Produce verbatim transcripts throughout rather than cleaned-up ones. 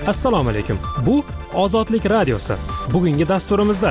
Assalomu alaykum. Bu Ozodlik radiosi. Bugungi dasturimizda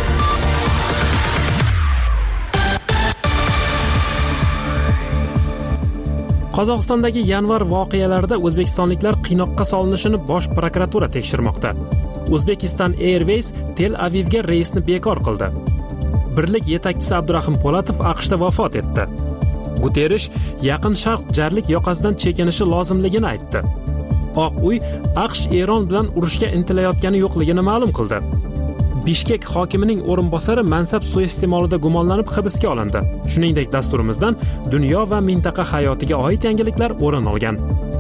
Qozog'istondagi yanvar voqealarida o'zbekistonliklar qiynoqqa solinishini Bosh prokuratura tekshirmoqda. Uzbekistan Airways Tel Avivga reysni bekor qildi. Birlik yetakchisi Abdurahim Po'latov AQShda vafot etdi. Guterish Yaqin Sharq jarlik yoqasidan chekinishi lozimligini aytdi. Oq uy AQSh Eron bilan urushga intilayotgani yo'qligini ma'lum qildi. Bishkek hokimining o'rinbosari mansab suiiste'molida gumonlanib hibsga olindi. Shuningdek, dasturimizdan dunyo va mintaqa hayotiga oid yangiliklar o'rin olgan.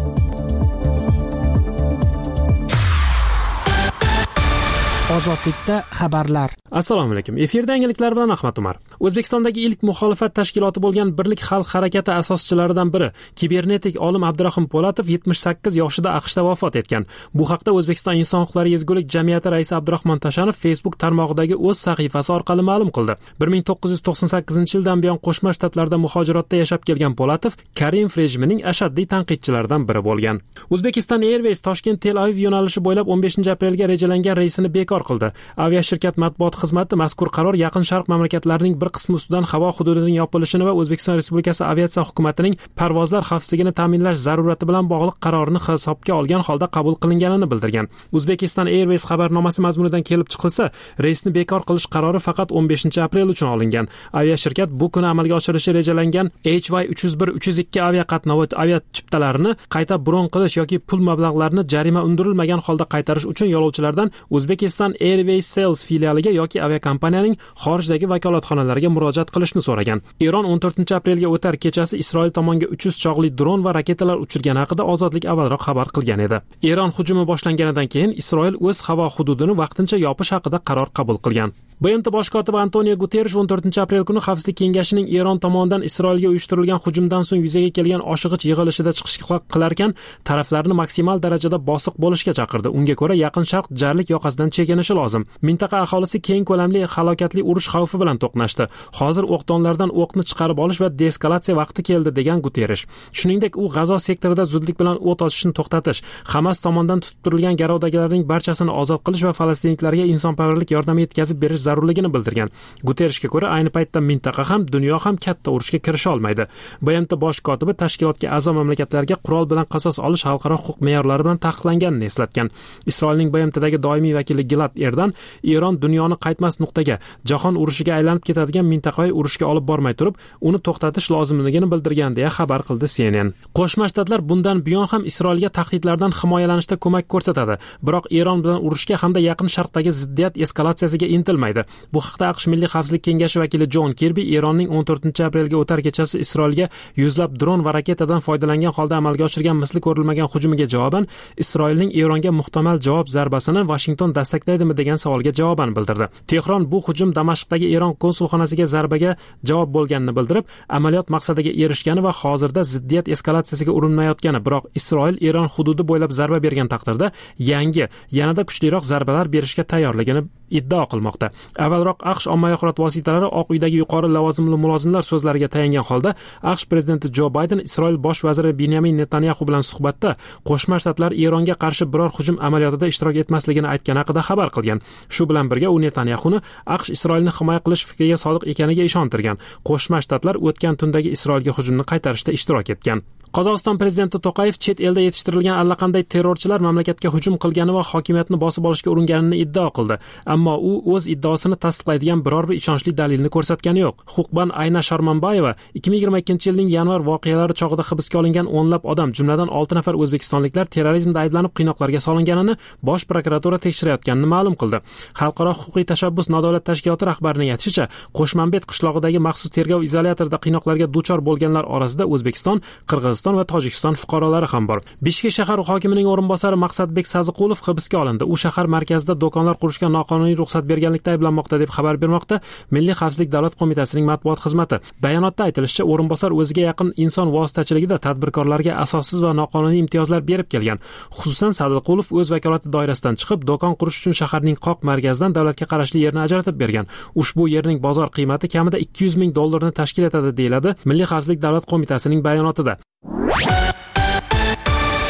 Ozodlikda xabarlar. Assalomu alaykum. Efirda yangiliklar bilan Ahmad Umar. O'zbekistondagi ilk muxolifat tashkiloti bo'lgan Birlik xalq harakati asoschilaridan biri, kibernetik olim Abdurahim Po'latov yetmish sakkiz yoshida AQShda vafot etgan. Bu haqda O'zbekiston inson huquqlari ezgulik jamiyati raisi Abdurahmon Tashanov Facebook tarmog'idagi o'z sahifasi orqali ma'lum qildi. bir ming to'qqiz yuz to'qson sakkizinchi yildan buyon Qo'shma Shtatlarda muhojiratda yashab kelgan Po'latov Karimov rejimining ashaddiy tanqidchilaridan biri bo'lgan. Uzbekistan Airways Toshkent Tel Aviv yo'nalishi bo'ylab o'n beshinchi aprelga rejalangan reysini bekor qildi. Aviashirkat matbuot xizmati mazkur qaror Yaqin Sharq mamlakatlarining bir qismi ustidan havo hududining yopilishini va O'zbekiston Respublikasi aviatsiya hukumatining parvozlar xavfsizligini ta'minlash zarurati bilan bog'liq qarorini hisobga olgan holda qabul qilinganini bildirgan. Uzbekistan Airways xabarnomasi mazmunidan kelib chiqilsa, reysni bekor qilish qarori faqat o'n beshinchi aprel uchun olingan. Aviashirkat bu kuni amalga oshirishi rejalangan H Y uch yuz bir uch yuz ikki aviaqatnovi aviachiptalarini qayta bron qilish yoki pul mablag'larini jarima undirilmagan holda qaytarish uchun yo'lovchilardan Uzbekistan Airways Sales filialiga yoki aviakompaniyaning xorijdagi vakolatxonalariga murojaat qilishni so'ragan. Eron o'n to'rtinchi aprelga o'tar kechasi Isroil tomonga uch yuz chog'li dron va raketalar uchirgani haqida Ozodlik avvalroq xabar qilgan edi. Eron hujumi boshlanganidan keyin Isroil o'z havo hududini vaqtincha yopish haqida qaror qabul qilgan. B M T bosh kotibi Antonio Guterish o'n to'rtinchi aprel kuni Xavfsizlik kengashining Eron tomonidan Isroilga uyushtirilgan hujumdan so'ng yuzaga kelgan oshig'ich yig'ilishida chiqish qilar ekan, taraflarni maksimal darajada bosiq bo'lishga chaqirdi. Unga ko'ra, Yaqin Sharq jarlik yoqasidan chekinishi lozim. Mintaqa aholisi keng ko'lamli halokatli urush xavfi bilan to'qnashdi. Hozir o'qdonlardan o'qni chiqarib olish va deeskalatsiya vaqti keldi, degan Guterish. Shuningdek, u G'azo sektorida zudlik bilan o't ochishni to'xtatish, Hamas tomonidan tutib turilgan garovdagilarning barchasini ozod qilish va falastinliklarga insonparvarlik yordami yetkazib berish zarurligini bildirgan. Guterishga ko'ra, ayni paytda mintaqa ham, dunyo ham katta urushga kirisha olmaydi. B M T bosh kotibi tashkilotga a'zo mamlakatlarga qurol bilan qasos olish xalqaro huquq me'yorlari bilan taqiqlanganini eslatgan. Isroilning B M Tdagi doimiy vakili Gilad Erdan Eron dunyoni qaytmas nuqtaga, jahon urushiga aylanib ketadigan mintaqaviy urushga olib bormay turib, uni to'xtatish lozimligini bildirgan deya xabar qildi C N N. Qo'shma Shtatlar bundan buyon ham Isroilga tahdidlardan himoyalanishda ko'mak ko'rsatadi, biroq Eron bilan urushga hamda Yaqin Sharqdagi ziddiyat eskalatsiyasiga intilmaydi. Bu haqda AQSh Milliy xavfsizlik kengashi vakili John Kirby Eronning o'n to'rtinchi aprelga o'tar kechasi Isroilga yuzlab dron va raketadan foydalangan holda amalga oshirgan misli ko'rilmagan hujumiga javoban Isroilning Eronga muhtamal javob zarbasini Washington destaklaydimi degan savolga javoban bildirdi. Tehron bu hujum Damashqdagi Eron konsulxonasiga zarbaga javob bo'lganini bildirib, amaliyot maqsadiga erishgani va hozirda ziddiyat eskalatsiyasiga urinmayotgani, biroq Isroil Eron hududi bo'ylab zarba bergan taqdirda yangi, yanada kuchliroq zarbalar berishga tayyorligini iddao qilmoqda. Avvalroq AQSh ommaviy axborot vositalari Oq uydagi yuqori lavozimli mulozimlar so'zlariga tayangan holda AQSh prezidenti Jo Bayden Isroil bosh vaziri Benyamin Netanyahu bilan suhbatda Qo'shma Shtatlar Eronga qarshi biror hujum amaliyotida ishtirok etmasligini aytgani haqida xabar qilgan. Shu bilan birga u Netanyahuni AQSh Isroilni himoya qilish fikriga sodiq ekaniga ishontirgan. Qo'shma Shtatlar o'tgan tundagi Isroilga hujumni qaytarishda ishtirok etgan. Qozog'iston prezidenti To'qayev chet elda yetishtirilgan allaqanday terrorchilar mamlakatga hujum qilgani va hokimiyatni bosib olishga uringanini iddao qildi. Ammo u o'z iddaosini tasdiqlaydigan biror bir ishonchli dalilni ko'rsatgani yo'q. Huquqban Ayna Sharmanbayeva ikki ming yigirma ikkinchi yilning yanvar voqealari chog'ida hibsga olingan o'nlab odam, jumladan olti nafar o'zbekistonliklar terrorizmda ayblanib qiynoqlarga solinganini Bosh prokuratura tekshirayotganini ma'lum qildi. Xalqaro huquqiy tashabbus nodavlat tashkiloti rahbarining aytishicha, Qo'shmanbet qishlog'idagi maxsus tergov izolyatorida qiynoqlarga duchor bo'lganlar orasida O'zbekiston, Qirg'iziston va Tojikiston fuqarolari ham bor. Bishkek shahar hokimining o'rinbosari Maqsadbek Saziqulov hibsga olindi. U shahar markazida do'konlar qurishga noqonuniy ruxsat berganlikda ayblanmoqda deb xabar bermoqda Milliy xavfsizlik davlat qo'mitasining matbuot xizmati. Bayonotda aytilishicha, o'rinbosar o'ziga yaqin inson vositachiligida tadbirkorlarga asossiz va noqonuniy imtiyozlar berib kelgan. Xususan, Saziqulov o'z vakolati doirasidan chiqib, do'kon qurish uchun shaharning qoq markazidan davlatga qarashli yerni ajratib bergan. Ushbu yerning bozor qiymati kamida ikki yuz ming dollarni tashkil etadi, deyiladi Milliy xavfsizlik davlat qo'mitasining bayonotida.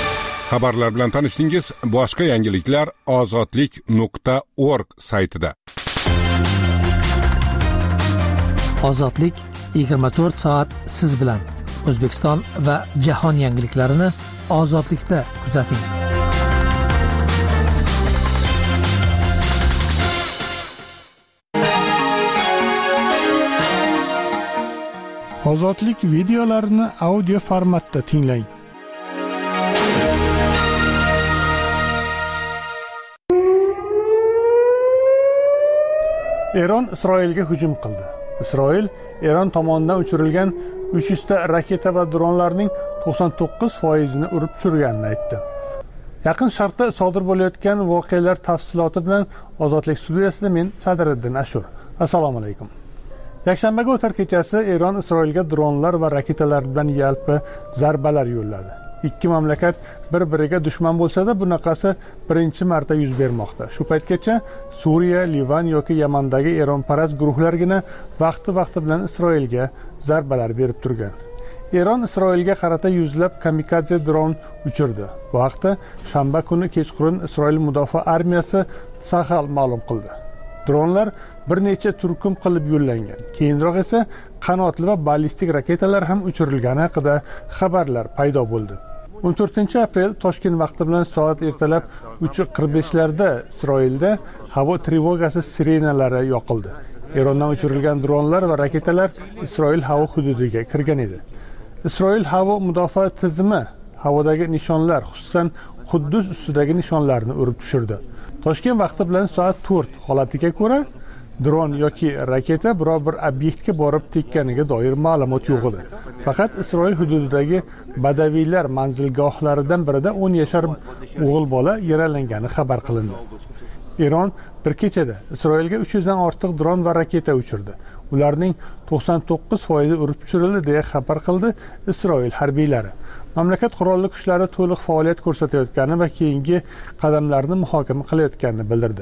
Xabarlar bilan tanishdingiz. Boshqa yangiliklar ozodlik nuqta org saytida. Ozodlik yigirma to'rt soat siz bilan. O'zbekiston va jahon yangiliklarini Ozodlikda kuzating. Ozodlik videolarini audio formatda tinglang. Eron Isroilga hujum qildi. Isroil Eron tomonidan uchirilgan uch yuz ta raketa va dronlarning to'qson to'qqiz foizini urib tushirganini aytdi. Yaqin Sharqda sodir bo'layotgan voqealar tafsiloti bilan Ozodlik studiyasida men Sadriddin Ashur. Assalomu alaykum. Yakshanbaga o'tar kechasi Eron Isroilga dronlar va raketalar bilan yalpi zarbalar yo'lladi. Ikki mamlakat bir-biriga dushman bo'lsa-da, bunaqasi birinchi marta yuz bermoqda. Shu paytgacha Suriya, Livan yoki Yamandagi Eronparast guruhlargina vaqti-vaqti bilan Isroilga zarbalar berib turgan. Eron Isroilga qarata yuzlab kamikadze dron uchirdi. Bu haqda shanba kuni kechqurun Isroil mudofaa armiyasi Sahal ma'lum qildi. Dronlar bir necha turkum qilib yo'llangan. Keyinroq esa qanotli va ballistik raketalar ham uchirilgani haqida xabarlar paydo bo'ldi. o'n to'rtinchi aprel Toshkent vaqti bilan soat ertalab uch qirq beshlarda Isroilda havo trevogasi sirenalari yoqildi. Erondan uchirilgan dronlar va raketalar Isroil havo hududiga kirgan edi. Isroil havo mudofaa tizimi havodagi nishonlar, xususan Quddus ustidagi nishonlarni urib tushirdi. Toshkent vaqti bilan soat to'rt holatiga ko'ra dron yoki raketa biror bir obyektga borib tekkaniga doir ma'lumot yo'q edi. Faqat Isroil hududidagi badaviylar manzilgohlaridan birida o'n yashar o'g'il bola yaralangani xabar qilindi. Eron bir kechada Isroilga uch yuz dan ortiq dron va raketa uchirdi. Ularning to'qson to'qqiz foizi urib tushirildi deya xabar qildi Isroil harbiylari. Mamlakat qurolli kuchlari to'liq faoliyat ko'rsatayotgani va keyingi qadamlarni muhokama qilayotganini bildirdi.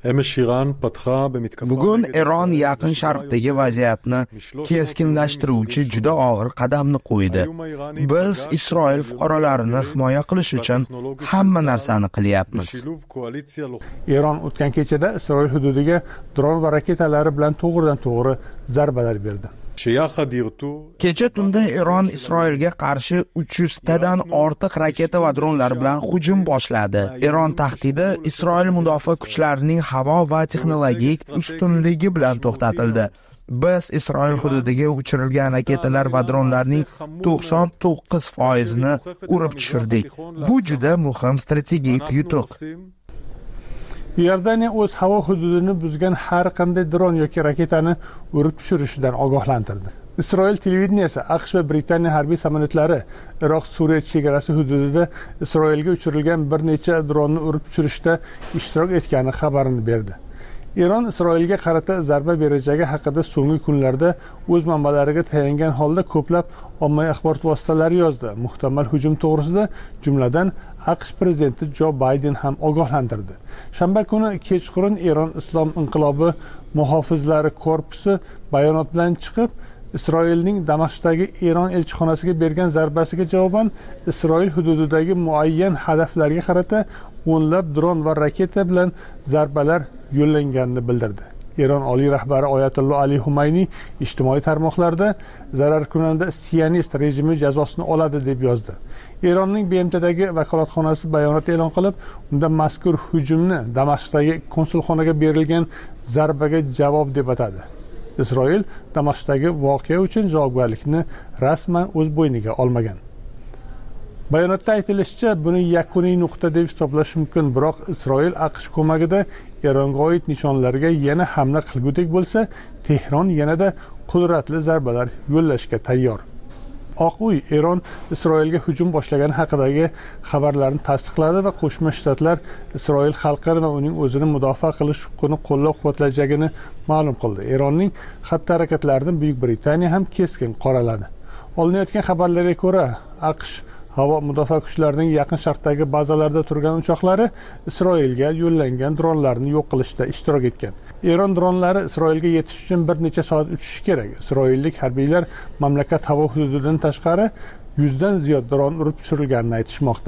Bugun Eron Yaqin Sharqdagi vaziyatni keskinlashtiruvchi juda og'ir qadamni qo'ydi. Biz Isroil fuqarolarini himoya qilish uchun hamma narsani qilyapmiz. Eron o'tgan kechada Isroil hududiga dron va raketalari bilan to'g'ridan-to'g'ri zarbalar berdi. Kecha tunda Eron Isroilga qarshi uch yuz tadan ortiq raketa va dronlar bilan hujum boshladi. Eron tahdidi Isroil mudofaa kuchlarining havo va texnologik ustunligi bilan to'xtatildi. Biz Isroil hududiga uchirilgan raketalar va dronlarning to'qson to'qqiz foizini urib tushirdik. Bu juda muhim strategik yutuq. Iordaniya o'z havo hududini buzgan har qanday dron yoki raketani urib tushirishidan ogohlantirdi. Isroil televideniyasi AQSh va Britaniya harbiy samolyotlari Iroq-Suriya chegarasi hududida Isroilga uchirilgan bir necha dronni urib tushirishda ishtirok etgani xabarini berdi. Eron Isroilga qarata zarba berajagi haqida so'nggi kunlarda o'z manbalariga tayangan holda ko'plab ommaviy axborot vositalari yozdi. Muhtamal hujum to'g'risida jumladan AQSh prezidenti Jo Bayden ham ogohlantirdi. Shanba kuni kechqurun Eron Islom inqilobi muhofizlari korpusi bayonot bilan chiqib, Isroilning Damashqdagi Eron elchixonasiga bergan zarbasiga javoban Isroil hududidagi muayyan hadaflarga qarata o'nlab dron va raketa bilan zarbalar yo'llanganini bildirdi. Eron oliy rahbari Oyatullo Ali Humayniy ijtimoiy tarmoqlarda zararkunanda sionist rejimi jazosini oladi deb yozdi. Eronning B M Tdagi vakolatxonasi bayonot e'lon qilib, unda mazkur hujumni Damashqdagi konsulxonaga berilgan zarbaga javob deb atadi. Isroil Damashqdagi voqea uchun javobgarlikni rasman o'z bo'yniga olmagan. Bayonotda aytilishicha, buni yakuniy nuqta deb hisoblash mumkin, biroq Isroil AQSh ko'magida Eronga oid nishonlarga yana hamla qilgudek bo'lsa, Tehron yanada qudratli zarbalar yo'llashga tayyor. Oq uy Eron Isroilga hujum boshlagani haqidagi xabarlarni tasdiqladi va Qo'shma Shtatlar Isroil xalqini va uning o'zini mudofaa qilish huquqini qo'llab-quvvatlajagini ma'lum qildi. Eronning xatti-harakatlarini Buyuk Britaniya ham keskin qoraladi. Olinayotgan xabarlarga ko'ra, AQSh havo mudofaa kuchlarining Yaqin Sharqdagi bazalarda turgan uchoqlari Isroilga yo'llangan dronlarni yo'q qilishda ishtirok etgan. Eron dronlari Isroilga yetish uchun bir necha soat uchishi kerak. Isroillik harbiylar mamlakat havo hududidan tashqari yuzdan ziyod dron urib tushirilganini aytishmoqda.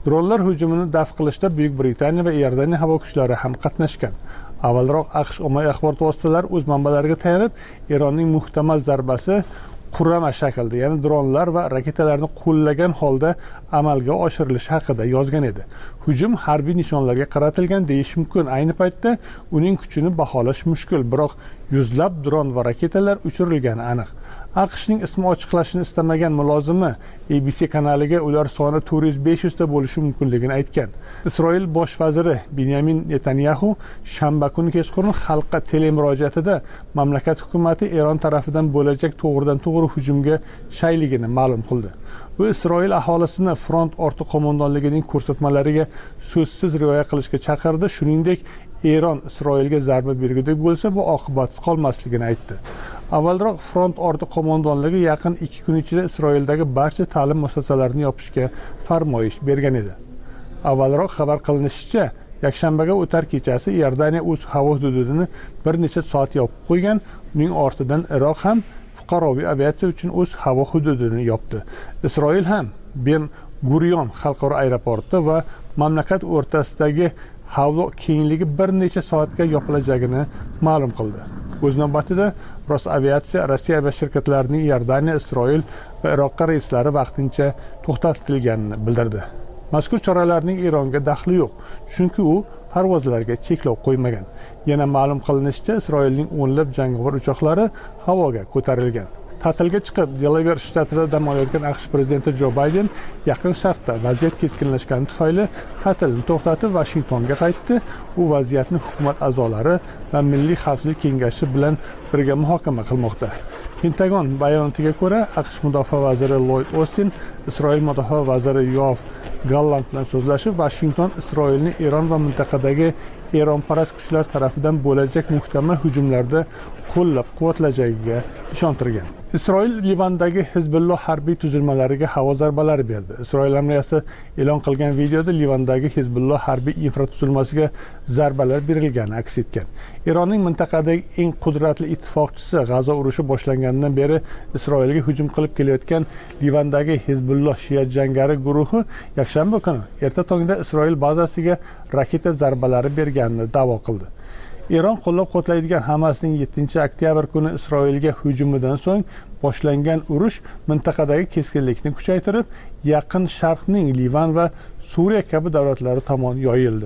Dronlar hujumini daf qilishda Buyuk Britaniya va Iordaniya havo kuchlari ham qatnashgan. Avvalroq AQSh ommaviy axborot vositalari o'z manbalariga tayanib, Eronning muhtamal zarbasi qurama shaklda, ya'ni dronlar va raketalarni qo'llagan holda amalga oshirilishi haqida yozgan edi. Hujum harbiy nishonlarga qaratilgan deyish mumkin. Ayni paytda uning kuchini baholash mushkul, biroq yuzlab dron va raketalar uchirilgani aniq. AQShning ismi ochiqlashini istamagan mulozimi A B C kanaliga ular soni to'rt yuz besh yuz ta bo'lishi mumkinligini aytgan. Isroil bosh vaziri Benyamin Netanyahu shanba kuni kechqurun xalqqa telemurojaatida mamlakat hukumati Eron tarafidan bo'lajak to'g'ridan-to'g'ri hujumga shayligini ma'lum qildi. U Isroil aholisini front orti qo'mondonligining ko'rsatmalariga so'zsiz rioya qilishga chaqirdi, shuningdek Eron Isroilga zarba bergudek bo'lsa, bu oqibatsiz qolmasligini aytdi. Avvalroq front orti qo'mondonligi yaqin ikki kun ichida Isroildagi barcha ta'lim muassasalarini yopishga farmoyish bergan edi. Avvalroq xabar qilinishicha, yakshanbaga o'tar kechasi Iordaniya o'z havo hududini bir necha soat yopib qo'ygan, uning ortidan Iroq ham fuqaroviy aviatsiya uchun o'z havo hududini yopdi. Isroil ham Ben Gurion xalqaro aeroporti va mamlakat o'rtasidagi havo kengligi bir necha soatga yopilajagini ma'lum qildi. O'z navbatida Rosaviatsiya Rossiya va shirkatlarining Iordaniya, Isroil va Iroqqa reyslari vaqtincha to'xtatilganini bildirdi. Mazkur choralarning Eronga daxli yo'q, chunki u parvozlarga cheklov qo'ymagan. Yana ma'lum qilinishicha, Isroilning o'nlab jangovar uchoqlari havoga ko'tarilgan. Ta'tilga chiqib, Delaware shtatida dam olayotgan AQSh prezidenti Jo Bayden Yaqin Sharqda vaziyat keskinlashgani tufayli ta'tilni to'xtatib Vashingtonga qaytdi. U vaziyatni hukumat a'zolari va Milliy xavfsizlik kengashi bilan birga muhokama qilmoqda. Pentagon bayonotiga ko'ra, AQSh mudofaa vaziri Lloyd Austin Isroil mudofaa vaziri Yoav Gallant bilan so'zlashib, Vashington Isroilni Eron va mintaqadagi Eronparast kuchlar tarafidan bo'lajak muhtamal hujumlarda qo'llab-quvvatlajagiga ishontirgan. Isroil Livandagi Hizbulloh harbiy tuzilmalariga havo zarbalari berdi. Isroil armiyasi e'lon qilgan videoda Livandagi Hizbulloh harbiy infratuzilmasiga zarbalar berilgani aks etgan. Eronning mintaqadagi eng qudratli ittifoqchisi G'azo urushi boshlanganidan beri Isroilga hujum qilib kelayotgan Livandagi Hizbulloh shia jangari guruhi yakshanba kuni erta tongda Isroil bazasiga raketa zarbalari berganini da'vo qildi. Eron qo'llab-quvvatlaydigan Hamasning yettinchi oktyabr kuni Isroilga hujumidan so'ng boshlangan urush mintaqadagi keskinlikni kuchaytirib, Yaqin Sharqning Livan va Suriya kabi davlatlari tomon yoyildi.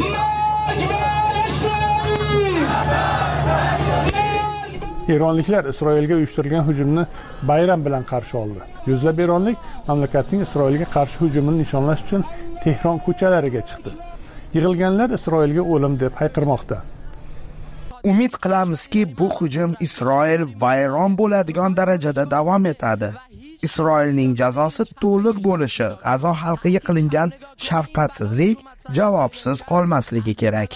Eronliklar Isroilga uyushtirilgan hujumni bayram bilan qarshi oldi. Yuzlab eronlik mamlakatning Isroilga qarshi hujumini nishonlash uchun Tehron ko'chalariga chiqdi. Yig'ilganlar Isroilga o'lim deb hayqirmoqda. Umid qilamizki, bu hujum Isroil vayron bo'ladigan darajada davom etadi. Isroilning jazosi to'liq bo'lishi, G'azo xalqiga qilingan shafqatsizlik javobsiz qolmasligi kerak.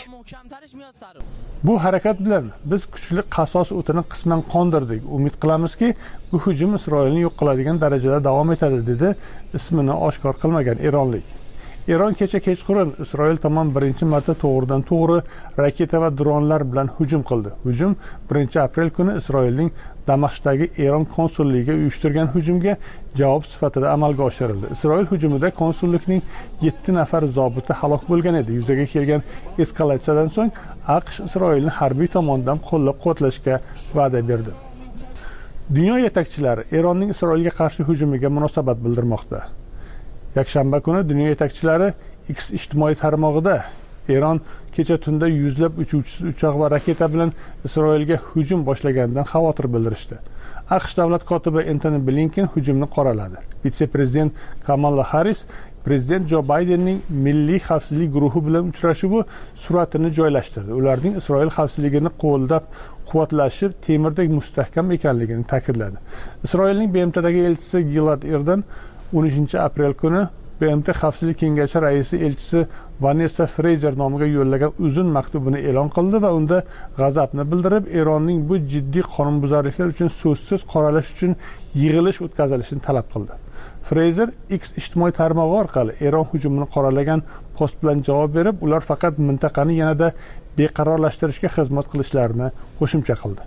Bu harakat bilan biz kuchli qasos o'tini qisman qondirdik. Umid qilamizki, bu hujum Isroilni yo'q qiladigan darajada davom etadi, dedi ismini oshkor qilmagan eronlik. Eron kecha kechqurun Isroil tomon birinchi marta to'g'ridan to'g'ri raketa va dronlar bilan hujum qildi. Hujum birinchi aprel kuni Isroilning Damashqdagi Eron konsulligiga uyushtirgan hujumga javob sifatida amalga oshirildi. Isroil hujumida konsullikning yetti nafar zobiti halok bo'lgan edi. Yuzaga kelgan eskalatsiyadan so'ng AQSh Isroilni harbiy tomondan qo'llab-quvvatlashga va'da berdi. Dunyo yetakchilari Eronning Isroilga qarshi hujumiga munosabat bildirmoqda. Yakshanba kuni dunyo yetakchilari X ijtimoiy tarmog'ida Eron kecha tunda yuzlab uchuvchisiz uchoq va raketa bilan Isroilga hujum boshlaganidan xavotir bildirishdi. AQSh davlat kotibi Antony Blinken hujumni qoraladi. Vitse-prezident Kamala Harris prezident Jo Baydenning Milliy xavfsizlik guruhi bilan uchrashuvi suratini joylashtirdi. Ularning Isroil xavfsizligini qo'llab quvvatlashi temirdek mustahkam ekanligini ta'kidladi. Isroilning B M Tdagi elchisi Gilad Erdan o'n uchinchi aprel kuni B M T Xavfsizlik kengashi raisi elchisi Vanessa Fraser nomiga yo'llagan uzun maktubini e'lon qildi va unda g'azabni bildirib, Eronning bu jiddiy qonunbuzarliklar uchun so'zsiz qoralash uchun yig'ilish o'tkazilishini talab qildi. Fraser X ijtimoiy tarmog'i orqali Eron hujumini qoralagan post bilan javob berib, ular faqat mintaqani yanada beqarorlashtirishga xizmat qilishlarini qo'shimcha qildi.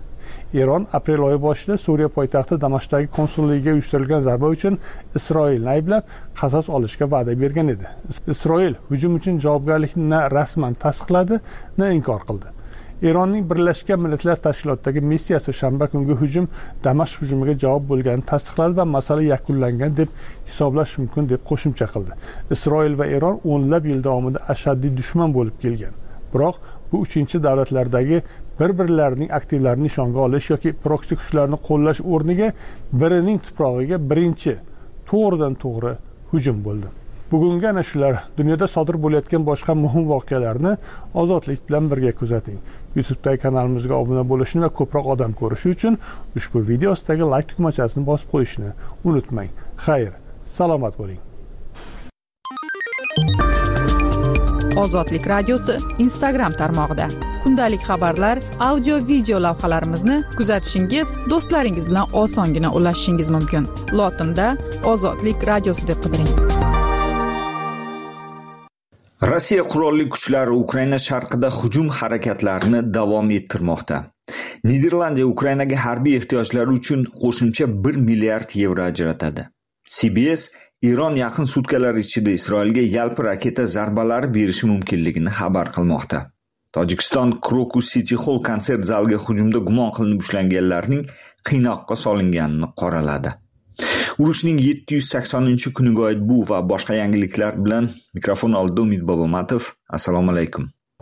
Eron aprel oyi boshida Suriya poytaxti Damashqdagi konsulligiga uyushtirilgan zarba uchun Isroilni ayblab, qasos olishga va'da bergan edi. Isroil hujum uchun javobgarlikni na rasman tasdiqladi, na inkor qildi. Eronning Birlashgan Millatlar Tashkilotidagi missiyasi shanba kungi hujum Damashq hujumiga javob bo'lganini tasdiqladi va masala yakunlangan deb hisoblash mumkin deb qo'shimcha qildi. Isroil va Eron o'nlab yil davomida ashaddiy dushman bo'lib kelgan. Biroq bu uchinchi davlatlardagi bir-birlarining aktivlarini nishonga olish yoki proksi kuchlarni qo'llash o'rniga birining tuprog'iga birinchi to'g'ridan to'g'ri hujum bo'ldi. Bugungi ana shular, dunyoda sodir bo'layotgan boshqa muhim voqealarni ozodlik bilan birga kuzating. YouTube'dagi kanalimizga obuna bo'lishni va ko'proq odam ko'rishi uchun ushbu video ostidagi like tugmachasini bosib qo'yishni unutmang. Xayr, salomat bo'ling. Ozodlik radiosi Instagram tarmog'ida kundalik xabarlar, audio, video lavhalarimizni kuzatishingiz, do'stlaringiz bilan osongina ulashishingiz mumkin. Lotinda Ozodlik radiosi deb qidiring. Rossiya qurolli kuchlari Ukraina sharqida hujum harakatlarini davom ettirmoqda. Niderlandiya Ukrainaga harbiy ehtiyojlari uchun qo'shimcha bir milliard yevro ajratadi. C B S Eron yaqin sutkalar ichida Isroilga yalpi raketa zarbalari berishi mumkinligini xabar qilmoqda. Tojikiston Krokus City Hall konsert zaliga hujumda gumon qilinib ushlanganlarning qiynoqqa solinganini qoraladi. Urushning yetti yuz saksoninchi kuniga oid bu va boshqa yangiliklar bilan mikrofon oldida Umid Bobomatov. Assalomu alaykum.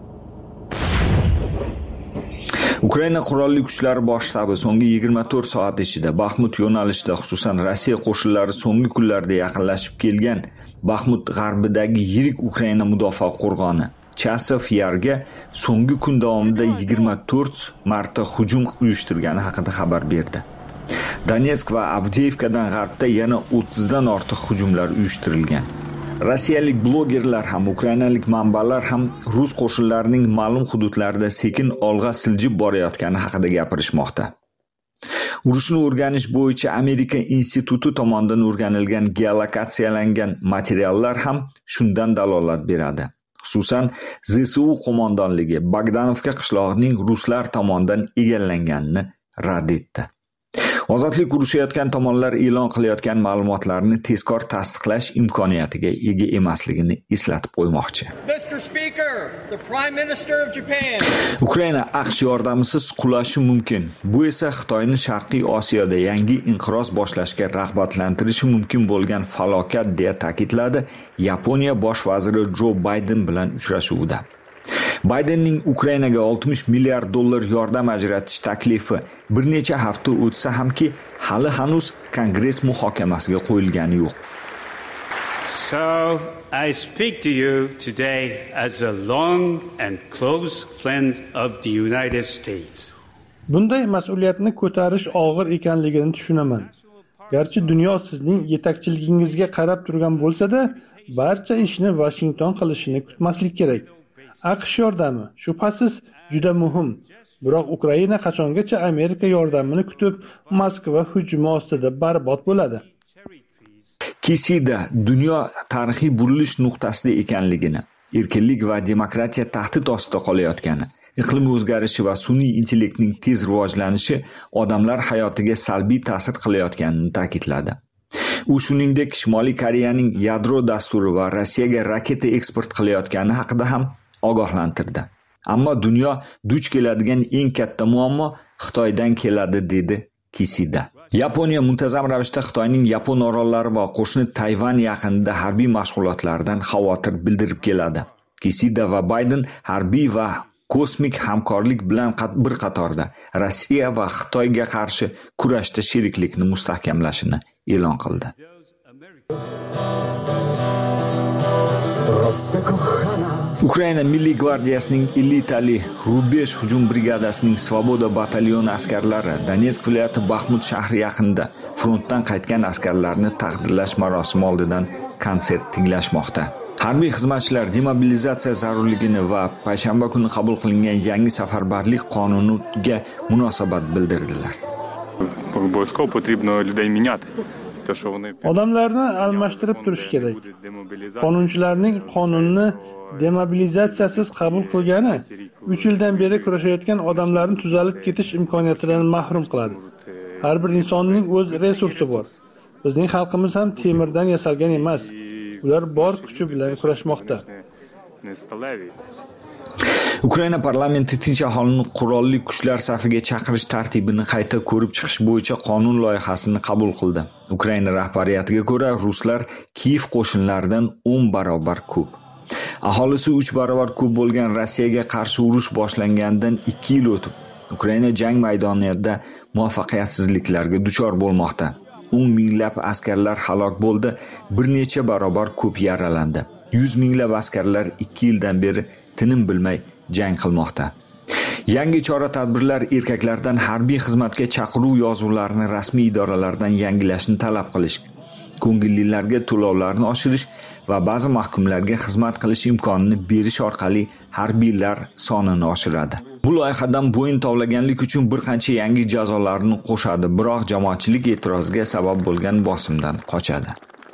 Ukraina qurolli kuchlari bosh shtabi so'nggi yigirma to'rt soat ichida Baxmut yo'nalishida, xususan Rossiya qo'shinlari so'nggi kunlarda yaqinlashib kelgan Baxmut g'arbidagi yirik Ukraina mudofaa qo'rg'oni Chasov Yarga so'nggi kun davomida yigirma to'rt marta hujum uyushtirgani haqida xabar berdi. Donetsk va Avdiivkadan g'arbda yana o'ttizdan ortiq hujumlar uyushtirilgan. Rossiyalik blogerlar ham, ukrainalik manbalar ham rus qo'shinlarining ma'lum hududlarda sekin olg'a siljib borayotgani haqida gapirishmoqda. Urushni o'rganish bo'yicha Amerika instituti tomonidan o'rganilgan geolokatsiyalangan materiallar ham shundan dalolat beradi. Xususan, Z S U qo'mondonligi Bogdanovka qishlog'ining ruslar tomonidan egallanganini rad etdi. Ozodlik urushayotgan tomonlar e'lon qilayotgan ma'lumotlarni tezkor tasdiqlash imkoniyatiga ega emasligini eslatib qo'ymoqchi. Ukraina AQSh yordamisiz qulashi mumkin. Bu esa Xitoyni Sharqiy Osiyoda yangi inqiroz boshlashga rag'batlantirishi mumkin bo'lgan falokat deya ta'kidladi Yaponiya bosh vaziri Jo Bayden bilan uchrashuvda. Baydenning Ukrainaga oltmish milliard dollar yordam ajratish taklifi bir necha hafta o'tsa hamki, hali hanuz Kongress muhokamasiga qo'yilgani yo'q. So I speak to you today as a long and close friend of the United States. Bunday mas'uliyatni ko'tarish og'ir ekanligini tushunaman. Garchi dunyo sizning yetakchiligingizga qarab turgan bo'lsa-da, barcha ishni Washington qilishini kutmaslik kerak. AQSh yordami shubhasiz juda muhim. Biroq Ukraina qachongacha Amerika yordamini kutib, Moskva hujumi ostida barbod bo'ladi? Kisida dunyo tarixiy burilish nuqtasida ekanligini, erkinlik va demokratiya tahdid ostida qolayotgani, iqlim o'zgarishi va sun'iy intellektning tez rivojlanishi odamlar hayotiga salbiy ta'sir qilayotganini ta'kidladi. U shuningdek Shimoliy Koreyaning yadro dasturi va Rossiyaga raketa eksport qilayotgani haqida ham ogohlantirdi. Ammo dunyo duch keladigan eng katta muammo Xitoydan keladi, dedi Kisida. Yaponiya muntazam ravishda Xitoyning Yapon orollari va qo'shni Tayvan yaqinida harbiy mashg'ulotlardan xavotir bildirib keladi. Kisida va Bayden harbiy va kosmik hamkorlik bilan bir qatorda Rossiya va Xitoyga qarshi kurashda sheriklikni mustahkamlashini e'lon qildi. Ukraina Milliy gvardiyasining elitali Rubesh hujum brigadasining Svoboda batalyoni askarlari Donetsk viloyati Baxmut shahri yaqinida frontdan qaytgan askarlarni taqdirlash marosimi oldidan konsert tinglashmoqda. Harbiy xizmatchilar demobilizatsiya zarurligini va payshanba kuni qabul qilingan yangi safarbarlik qonuniga munosabat bildirdilar. Обов'язково потрібно людей міняти. Odamlarni almashtirib turish kerak. Qonunchilarning qonunni demobilizatsiyasiz qabul qilgani uch yildan beri kurashayotgan odamlarni tuzalib ketish imkoniyatidan mahrum qiladi. Har bir insonning o'z resursi bor. Bizning xalqimiz ham temirdan yasalgan emas. Ular bor kuchi bilan kurashmoqda. Ukraina parlamenti tinch aholini qurolli kuchlar safiga chaqirish tartibini qayta ko'rib chiqish bo'yicha qonun loyihasini qabul qildi. Ukraina rahbariyatiga ko'ra, ruslar Kiyev qo'shinlaridan o'n barobar ko'p. Aholisi uch barobar ko'p bo'lgan Rossiyaga qarshi urush boshlanganidan ikki yil o'tib, Ukraina jang maydonida muvaffaqiyatsizliklarga duchor bo'lmoqda. o'n minglab askarlar halok bo'ldi, bir necha barobar ko'p yaralandi. yuz minglab askarlar ikki yildan beri tinim bilmay jang qilmoqda. Yangi chora-tadbirlar erkaklardan harbiy xizmatga chaqiruv yozuvlarini rasmiy idoralardan yangilashni talab qilish, ko'ngillilarga to'lovlarni oshirish va ba'zi mahkumlarga xizmat qilish imkonini berish orqali harbiylar sonini oshiradi. Bu loyihadan bo'yin tovlaganlik uchun bir qancha yangi jazolarni qo'shadi, biroq jamoatchilik e'tiroziga sabab bo'lgan bosimdan qochadi.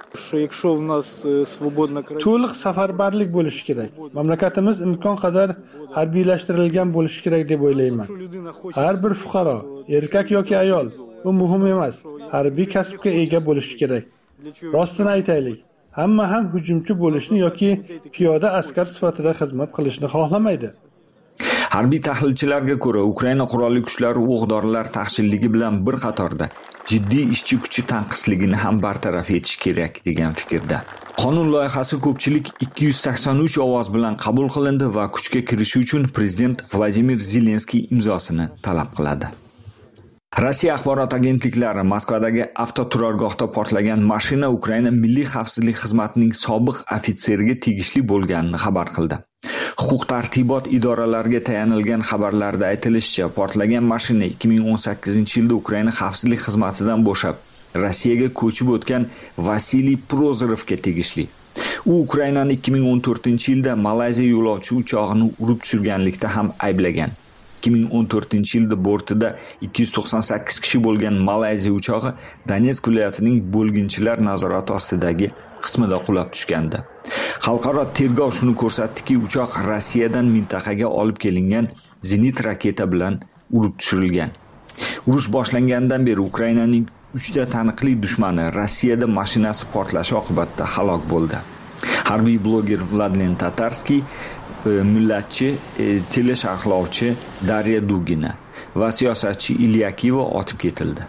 To'liq safarbarlik bo'lishi kerak. Mamlakatimiz imkon qadar harbiylashtirilgan bo'lishi kerak deb o'ylayman. Har bir fuqaro, erkak yoki ayol, bu muhim emas, harbiy kasbga ega bo'lishi kerak. Rostini aytaylik, hamma ham hujumchi bo'lishni yoki piyoda askar sifatida xizmat qilishni xohlamaydi. Harbiy tahlilchilarga ko'ra, Ukraina qurolli kuchlari o'q-dorilar taqchilligi bilan bir qatorda jiddiy ishchi kuchi tanqisligini ham bartaraf etish kerak degan fikrda. Qonun loyihasi ko'pchilik ikki yuz sakson uch ovoz bilan qabul qilindi va kuchga kirishi uchun prezident Vladimir Zelenskiy imzosini talab qiladi. Rossiya axborot agentliklari Moskvadagi avtoturargohda portlagan mashina Ukraina Milliy xavfsizlik xizmatining sobiq ofitseriga tegishli bo'lganini xabar qildi. Huquq-tartibot idoralariga tayanilgan xabarlarda aytilishicha, portlagan mashina ikki ming o'n sakkizinchi yilda Ukraina xavfsizlik xizmatidan bo'shab, Rossiyaga ko'chib o'tgan Vasiliy Prozorovga tegishli. U Ukrainani ikki ming o'n to'rtinchi yilda Malayziya yo'lovchi uchog'ini urib tushirganlikda ham ayblagan. ikki ming o'n to'rtinchi yilda bortida ikki yuz to'qson sakkiz kishi bo'lgan Malayziya uchog'i Donetsk viloyatining bo'lginchilar nazorati ostidagi qismida qulab tushgandi. Xalqaro tergov shuni ko'rsatdiki, uchoq Rossiyadan mintaqaga olib kelingan zenit raketa bilan urib tushirilgan. Urush boshlangandan beri Ukrainaning uchta taniqli dushmani Rossiyada mashinasi portlashi oqibatida halok bo'ldi. Harbiy bloger Vladlen Tatarskiy, millatchi, telesharhlovchi Darya Dugina va siyosatchi Ilya Kivo otib ketildi.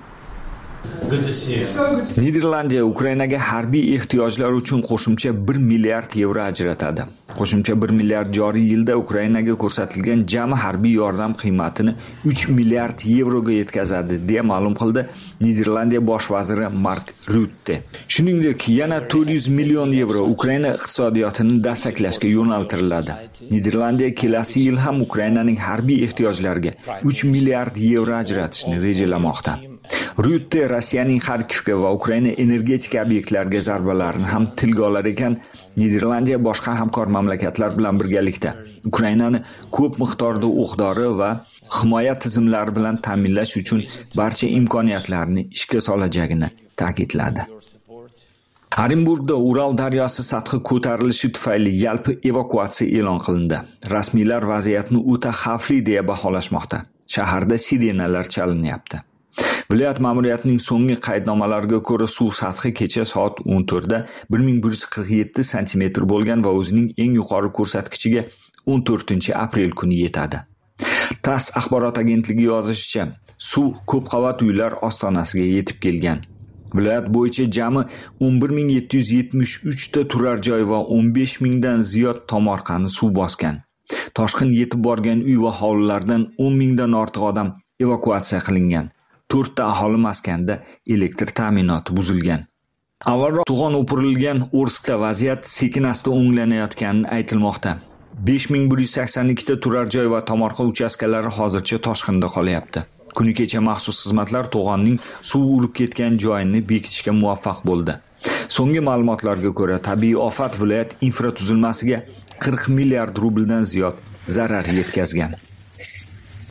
Niderlandiya Ukrainaga harbiy ehtiyojlar uchun qo'shimcha bir milliard yevro ajratadi. Qo'shimcha bir milliard joriy yilda Ukrainaga ko'rsatilgan jami harbiy yordam qiymatini uch milliard yevroga yetkazadi, deya ma'lum qildi Niderlandiya bosh vaziri Mark Rutte. Shuningdek, yana to'rt yuz million yevro Ukraina iqtisodiyotini dastaklashga yo'naltiriladi. Niderlandiya kelasi yil ham Ukrainaning harbiy ehtiyojlariga uch milliard yevro ajratishni rejalamoqda. Rutte Rossiyaning Xarkivga va Ukraina energetika obyektlariga zarbalarni ham tilga olar ekan, Niderlandiya boshqa hamkor mamlakatlar bilan birgalikda Ukrainani ko'p miqdorda o'q-dori va himoya tizimlari bilan ta'minlash uchun barcha imkoniyatlarni ishga solajagini ta'kidladi. Orenburgda Ural daryosi sathi ko'tarilishi tufayli yalpi evakuatsiya e'lon qilindi. Rasmiylar vaziyatni o'ta xavfli deya baholashmoqda. Shaharda sirenalar chalinyapti. Viloyat ma'muriyatining so'nggi qaydnomalariga ko'ra, suv sathi kecha soat o'n to'rtda bir ming bir yuz qirq yetti santimetr bo'lgan va o'zining eng yuqori ko'rsatkichiga o'n to'rtinchi aprel kuni yetadi. TASS axborot agentligi yozishicha, suv ko'p qavat uylar ostonasiga yetib kelgan. Viloyat bo'yicha jami o'n bir ming yetti yuz yetmish uch ta turar joy va o'n besh mingdan ziyod tomorqani suv bosgan. Toshqin yetib borgan uy va hovlilardan o'n mingdan ortiq odam evakuatsiya qilingan. to'rtta aholi maskanda elektr ta'minoti buzilgan. Avvalroq to'g'on o'pirilgan Orskda vaziyat sekin-asta o'nglanayotgani aytilmoqda. besh ming bir yuz sakson ikki ta turar joy va tomorqa uchastkalari hozircha toshqinda qolyapti. Kuni kecha maxsus xizmatlar to'g'onning suv urib ketgan joyini bekitishga muvaffaq bo'ldi. So'nggi ma'lumotlarga ko'ra, tabiiy ofat viloyat infratuzilmasiga qirq milliard rubldan ziyod zarar yetkazgan.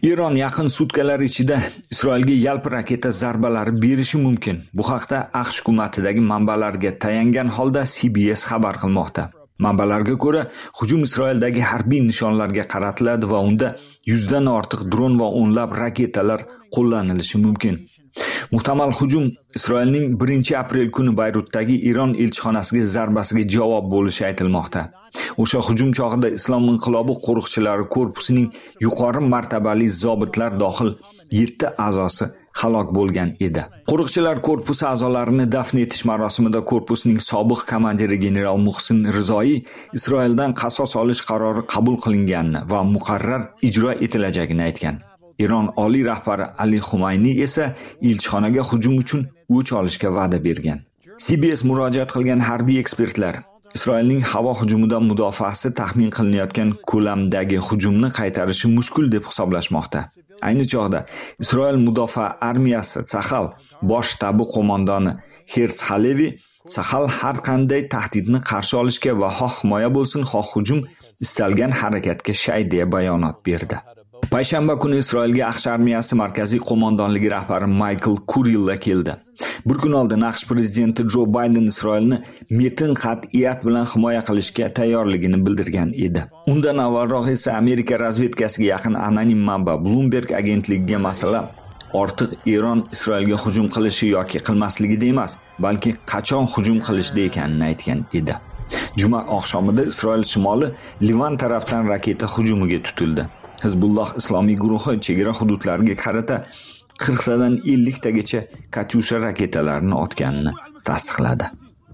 Eron yaqin sutkalar ichida Isroilga yalpi raketa zarbalari berishi mumkin. Bu haqda AQSh hukumatidagi manbalarga tayangan holda C B S xabar qilmoqda. Manbalarga ko'ra, hujum Isroildagi harbiy nishonlarga qaratiladi va unda yuzdan ortiq dron va o'nlab raketalar qo'llanilishi mumkin. Muhtamal hujum Isroilning birinchi aprel kuni Bayrutdagi Eron elchixonasiga zarbasiga javob bo'lishi aytilmoqda. O'sha hujum chog'ida Islom inqilobi qo'riqchilari korpusining yuqori martabali zobitlar dohil yetti a'zosi halok bo'lgan edi. Qo'riqchilar korpusi a'zolarini dafn etish marosimida korpusning sobiq komandiri general Muhsin Rizoyi Isroildan qasos olish qarori qabul qilinganini va muqarrar ijro etilajagini aytgan. Eron oliy rahbari Ali Xumayniy esa elchixonaga hujum uchun o'ch olishga va'da bergan. C B S murojaat qilgan harbiy ekspertlar Isroilning havo hujumidan mudofaasi taxmin qilinayotgan ko'lamdagi hujumni qaytarishi mushkul deb hisoblashmoqda. Ayni chog'da Isroil mudofaa armiyasi Tsahal bosh shtabi qo'mondoni Herz Halevi Tsahal har qanday tahdidni qarshi olishga va xoh himoya bo'lsin, xoh hujum istalgan harakatga shay deya bayonot berdi. Payshanba kuni Isroilga AQSh armiyasi markaziy qo'mondonligi rahbari Michael Kurilla keldi. Bir kun oldin AQSh prezidenti Jo Bayden Isroilni metin qat'iyat bilan himoya qilishga tayyorligini bildirgan edi. Undan avvalroq esa Amerika razvedkasiga yaqin anonim manba Bloomberg agentligiga masala ortiq Eron Isroilga hujum qilishi yoki qilmasligida emas, balki qachon hujum qilishda ekanini aytgan edi. Juma oqshomida Isroil shimoli Livan tarafdan raketa hujumiga tutildi. Hizbulloh islomiy guruhi chegara hududlariga qarata qirq tadan ellik tagacha Katyusha raketalarini otganini tasdiqladi.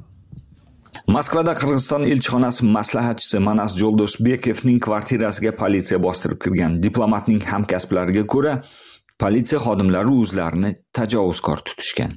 Moskvada Qirg'iziston elchixonasi maslahatchisi Manas Jo'ldosbekevning kvartirasiga politsiya bostirib kirgan. Diplomatning hamkasblariga ko'ra, politsiya xodimlari o'zlarini tajovuzkor tutishgan.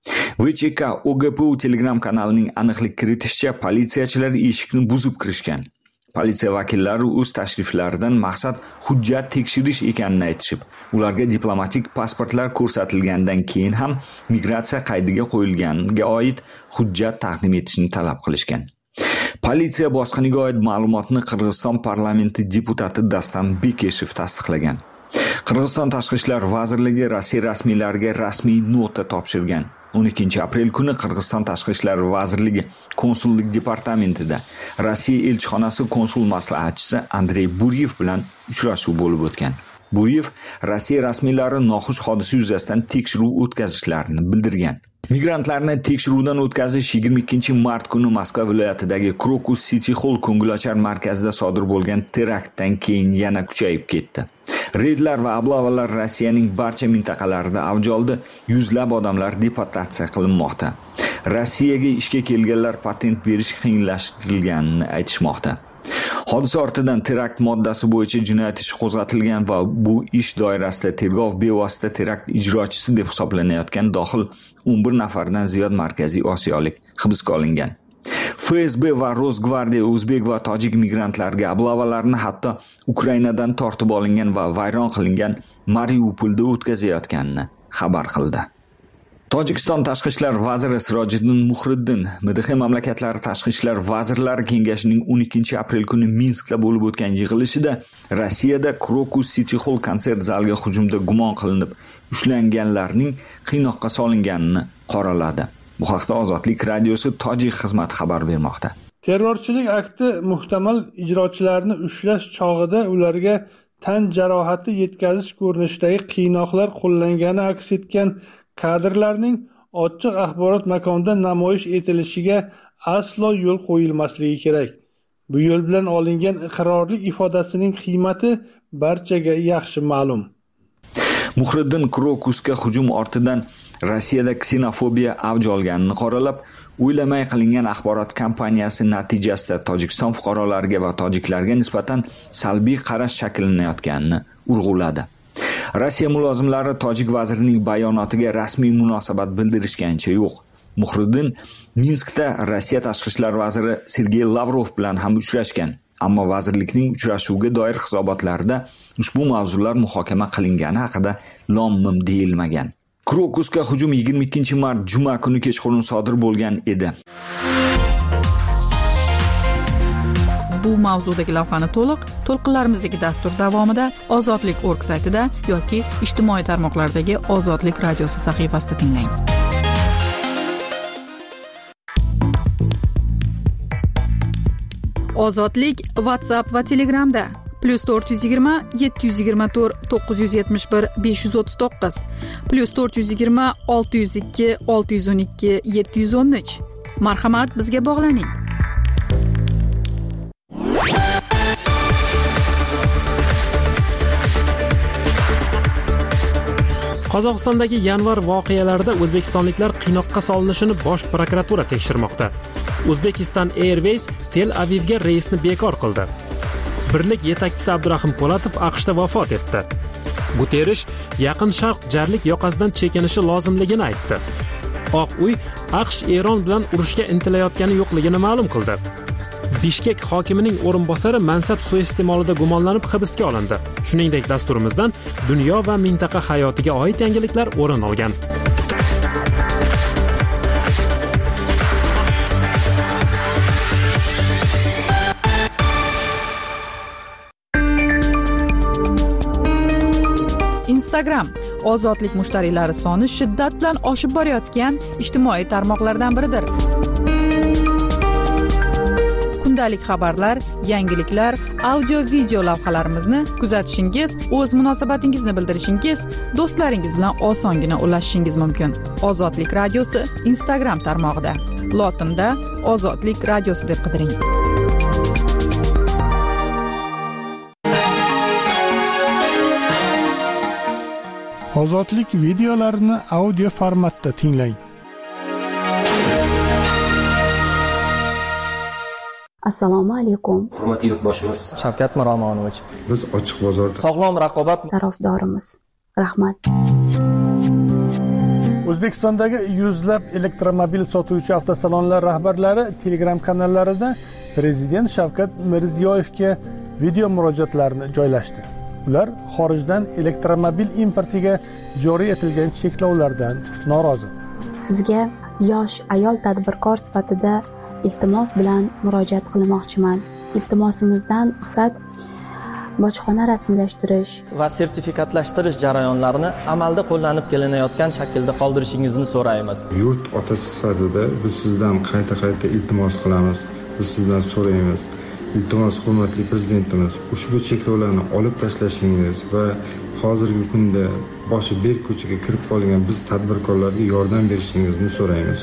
V C K O G P U Telegram kanalining aniqlik kiritishicha, politsiyachilar eshikni buzib kirishgan. Politsiya vakillari o'z tashriflaridan maqsad hujjat tekshirish ekanini aytishib, ularga diplomatik pasportlar ko'rsatilgandan keyin ham migratsiya qaydiga qo'yilganiga oid hujjat taqdim etishni talab qilishgan. Politsiya bosqiniga oid ma'lumotni Qirg'iziston parlamenti deputati Dastan Bekeshev tasdiqlagan. Qirg'iziston Tashqi ishlar vazirligi Rossiya rasmiylariga rasmiy nota topshirgan. o'n ikkinchi aprel kuni Qirg'iziston Tashqi ishlar vazirligi konsullik departamentida Rossiya elchixonasi konsul maslahatchisi Andrey Buryev bilan uchrashuv bo'lib o'tgan. Buryev Rossiya rasmiylari noxush hodisa yuzasidan tekshiruv o'tkazishlarini bildirgan. Migrantlarni tekshiruvdan o'tkazish yigirma ikkinchi mart kuni Moskva viloyatidagi Krokus City Hall ko'ngilochar markazida sodir bo'lgan teraktdan keyin yana kuchayib ketdi. Reydlar va oblovalar Rossiyaning barcha mintaqalarida avj oldi, yuzlab odamlar deportatsiya qilinmoqda. Rossiyaga ishga kelganlar patent berish qiyinlashtirilganini aytishmoqda. Hodisa ortidan terakt moddasi bo'yicha jinoyat ishi qo'zg'atilgan va bu ish doirasida tergov bevosita terakt ijrochisi deb hisoblanayotgan dohil o'n bir nafardan ziyod markaziy osiyolik hibsga olingan. F S B va Rosgvardiya o'zbek va tojik migrantlarga oblovalarni hatto Ukrainadan tortib olingan va vayron qilingan Mariupolda o'tkazayotganini xabar qildi. Tojikiston Tashqi ishlar vaziri Sirojiddin Muhriddin M D H mamlakatlari Tashqi ishlar vazirlari kengashining o'n ikkinchi aprel kuni Minskda bo'lib o'tgan yig'ilishida Rossiyada Krokus City Hall konsert zaliga hujumda gumon qilinib ushlanganlarning qiynoqqa solinganini qoraladi. Bu haqda Ozodlik radiosi tojik xizmat xabar bermoqda. Terrorchilik akti muhtamal ijrochilarni ushlash chog'ida ularga tan jarohati yetkazish ko'rinishidagi qiynoqlar qo'llangani aks etgan kadrlarning ochiq axborot makonida namoyish etilishiga aslo yo'l qo'yilmasligi kerak. Bu yo'l bilan olingan iqrorlik ifodasining qiymati barchaga yaxshi ma'lum. Muhriddin Krokusga hujum ortidan Rossiyada ksenofobiya avj olganini qoralab, o'ylamay qilingan axborot kampaniyasi natijasida Tojikiston fuqarolariga va tojiklarga nisbatan salbiy qarash shakllanayotganini urg'uladi. Rossiya mulozimlari tojik vazirining bayonotiga rasmiy munosabat bildirishgancha yo'q. Muhriddin Minskda Rossiya tashqi ishlar vaziri Sergey Lavrov bilan ham uchrashgan. Ammo vazirlikning uchrashuvga doir hisobotlarida ushbu mavzular muhokama qilingani haqida lom-mim deyilmagan. Krokusga hujum yigirma ikkinchi mart juma kuni kechqurun sodir bo'lgan edi. Bu mavzudagi lavhani to'liq to'lqinlarimizdagi dastur davomida ozodlik nokta org saytida yoki ijtimoiy tarmoqlardagi Ozodlik radiosi sahifasida tinglang. Ozodlik WhatsApp va Telegramda plus to'rt yuz yigirma yetti yuz yigirma to'rt to'qqiz yuz yetmish bir besh yuz o'ttiz to'qqiz plus to'rt yuz yigirma olti yuz ikki olti yuz o'n ikki yetti yuz o'n uch. Marhamat, bizga bog'laning. Qozog'istondagi yanvar voqealarida o'zbekistonliklar qiynoqqa solinishini bosh prokuratura tekshirmoqda. Uzbekistan Airways Tel Avivga reysni bekor qildi. Birlik yetakchisi Abdurahim Po'latov AQShda vafot etdi. Guterish Yaqin Sharq jarlik yoqasidan chekinishi lozimligini aytdi. Oq uy AQSh Eron bilan urushga intilayotgani yo'qligini ma'lum qildi. Bishkek hokimining o'rinbosari mansab suiiste'molida gumonlanib hibsga olindi. Shuningdek, dasturimizdan dunyo va mintaqa hayotiga oid yangiliklar o'rin olgan. Instagram ozodlik mushtariylari soni shiddat bilan oshib borayotgan ijtimoiy tarmoqlardan biridir. Kundalik xabarlar, yangiliklar, audio video lavhalarimizni kuzatishingiz, o'z munosabatingizni bildirishingiz, do'stlaringiz bilan osongina ulashishingiz mumkin. Ozodlik radiosi Instagram tarmog'ida. Lotinda Ozodlik radiosi deb qidiring. Ozodlik videolarini audio formatda tinglang. Assalomu alaykum. Hurmatli yurtboshimiz Shavkat Miromonovich, biz ochiq bozorda sog'lom raqobat tarafdorimiz. Rahmat. O'zbekistondagi yuzlab elektromobil sotuvchi avtosalonlar rahbarlari Telegram kanallarida Prezident Shavkat Mirziyoyevga video murojaatlarini joylashdi. Ular xorijdan elektromobil importiga joriy etilgan cheklovlardan norozi. Sizga yosh ayol tadbirkor sifatida iltimos bilan murojaat qilmoqchiman. Iltimosimizdan maqsad bojxona rasmiylashtirish va sertifikatlashtirish jarayonlarini amalda qo'llanib kelinayotgan shaklda qoldirishingizni so'raymiz. Yurt otasi sifatida biz sizdan qayta-qayta iltimos qilamiz. Biz sizdan so'raymiz. Iltimos, hurmatli prezidentimiz, ushbu cheklovlarni olib tashlashingiz va hozirgi kunda boshi berk ko'chaga kirib qolgan biz tadbirkorlarga yordam berishingizni so'raymiz.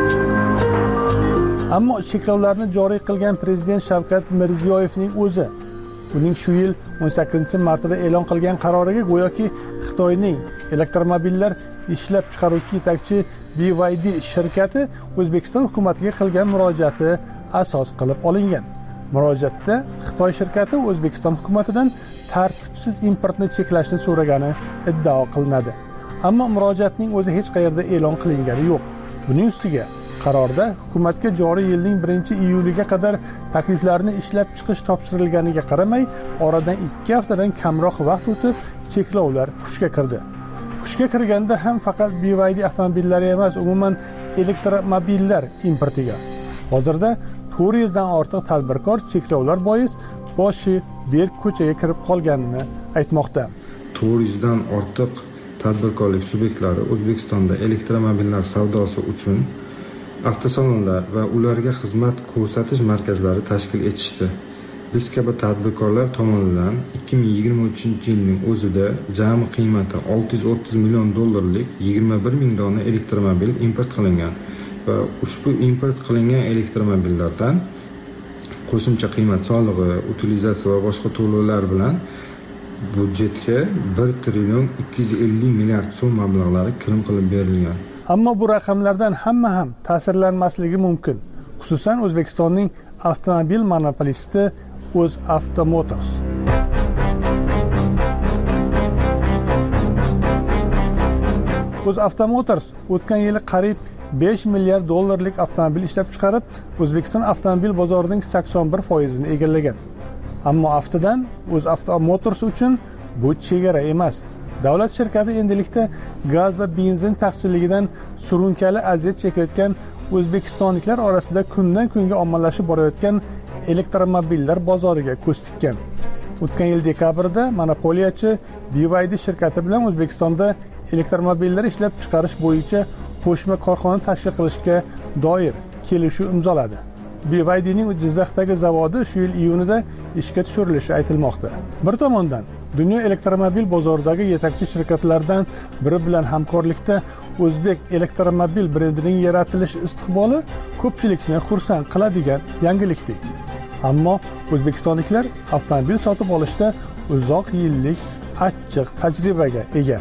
Ammo cheklovlarni joriy qilgan Prezident Shavkat Mirziyoyevning o'zi uning shu yil o'n sakkizinchi martda e'lon qilgan qaroriga go'yoki Xitoyning elektromobillar ishlab chiqaruvchi yetakchi B Y D shirkati O'zbekiston hukumatiga qilgan murojaati asos qilib olingan. Murojaatda Xitoy shirkati O'zbekiston hukumatidan tartibsiz importni cheklashni so'ragani iddao qilinadi. Ammo murojaatning o'zi hech qayerda e'lon qilingani yo'q. Buning ustiga qarorda hukumatga joriy yilning birinchi iyuliga qadar takliflarni ishlab chiqish topshirilganiga qaramay, oradan ikki haftadan kamroq vaqt o'tib cheklovlar kuchga kirdi. Kuchga kirganda ham faqat B Y D avtomobillari emas, umuman elektromobillar importiga. Hozirda to'rt yuzdan ortiq tadbirkor cheklovlar bois boshi berk ko'chaga kirib qolganini aytmoqda. to'rt yuzdan ortiq tadbirkorlik subyektlari O'zbekistonda elektromobillar savdosi uchun avtosalonlar va ularga xizmat ko'rsatish markazlari tashkil etishdi. Biz kabi tadbirkorlar tomonidan ikki ming yigirma uchinchi yilning o'zida jami qiymati olti yuz o'ttiz million dollarlik yigirma bir ming dona elektromobil import qilingan va ushbu import qilingan elektromobillardan qo'shimcha qiymat solig'i, utilizatsiya va boshqa to'lovlar bilan byudjetga bir trillion ikki yuz ellik milliard so'm mablag'lari kirim qilib berilgan. Ammo bu raqamlardan hamma ham ta'sirlanmasligi mumkin. Xususan O'zbekistonning avtomobil monopolisti UzAvto Motors. UzAvto Motors o'tgan yili qariyb besh milliard dollarlik avtomobil ishlab chiqarib, O'zbekiston avtomobil bozorining sakson bir foizini egallagan. Ammo aftidan UzAvto Motors uchun bu chegara emas. Davlat shirkati endilikda gaz va benzin taqchilligidan surunkali aziyat chekayotgan o'zbekistonliklar orasida kundan kunga ommalashib borayotgan elektromobillar bozoriga ko'z tikkan. O'tgan yil dekabrda monopoliyachi B Y D shirkati bilan O'zbekistonda elektromobillar ishlab chiqarish bo'yicha qo'shma korxona tashkil qilishga doir kelishuv imzoladi. B Y D'ning Jizzaxdagi zavodi shu yil iyunida ishga tushirilishi aytilmoqda. Bir tomondan dunyo elektromobil bozoridagi yetakchi shirkatlardan biri bilan hamkorlikda o'zbek elektromobil brendining yaratilish istiqboli ko'pchilikni xursand qiladigan yangilikdir. Ammo o'zbekistonliklar avtomobil sotib olishda uzoq yillik achchiq tajribaga ega.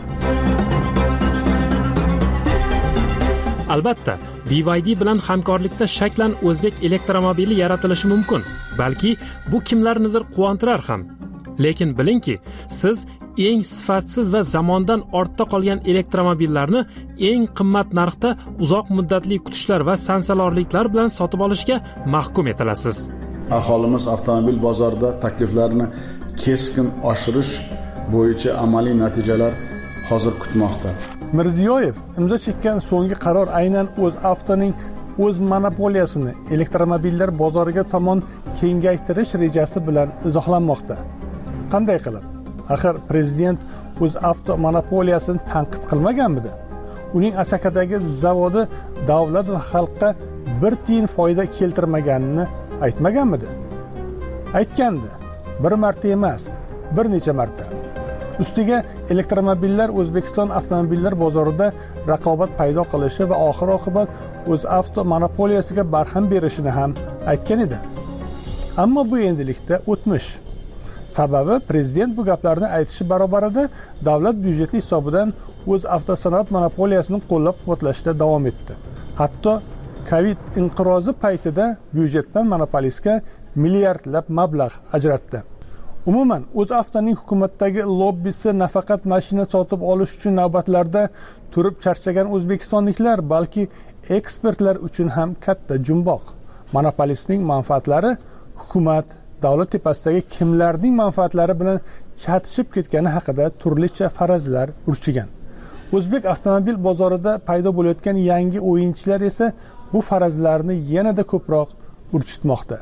Albatta, B Y D bilan hamkorlikda shaklan o'zbek elektromobili yaratilishi mumkin. Balki bu kimlarnidir quvontirar ham. Lekin bilingki, siz eng sifatsiz va zamondan ortda qolgan elektromobillarni eng qimmat narxda uzoq muddatli kutishlar va sansalorliklar bilan sotib olishga mahkum etilasiz. Aholimiz avtomobil bozorida takliflarni keskin oshirish bo'yicha amaliy natijalar hozir kutmoqda. Mirziyoyev imzo chekkan so'nggi qaror aynan O'zAvtoning o'z monopoliyasini elektromobillar bozoriga tomon kengaytirish rejasi bilan izohlanmoqda. Qanday qilib? Axir prezident O'zAvto monopoliyasini tanqid qilmaganmidi? Uning Asakadagi zavodi davlat va xalqqa bir tiyin foyda keltirmaganini aytmaganmidi? Aytgandi. Bir marta emas, bir necha marta. Ustiga elektromobillar O'zbekiston avtomobillar bozorida raqobat paydo qilishi va oxir oqibat O'zAvto monopoliyasiga barham berishini ham aytgan edi. Ammo bu endilikda o'tmish. Sababi prezident bu gaplarni aytishi barobarida davlat byudjeti hisobidan O'zAvtosanoat monopoliyasini qo'llab-quvvatlashda davom etdi. Hatto Covid inqirozi paytida byudjetdan monopolistga milliardlab mablag' ajratdi. Umuman, O'zAvtoning hukumatdagi lobbisi nafaqat mashina sotib olish uchun navbatlarda turib charchagan o'zbekistonliklar, balki ekspertlar uchun ham katta jumboq. Monopolistning manfaatlari hukumat, davlat tepasidagi kimlarning manfaatlari bilan chatishib ketgani haqida turlicha farazlar urchigan. O'zbek avtomobil bozorida paydo bo'layotgan yangi o'yinchilar esa bu farazlarni yanada ko'proq urchitmoqda.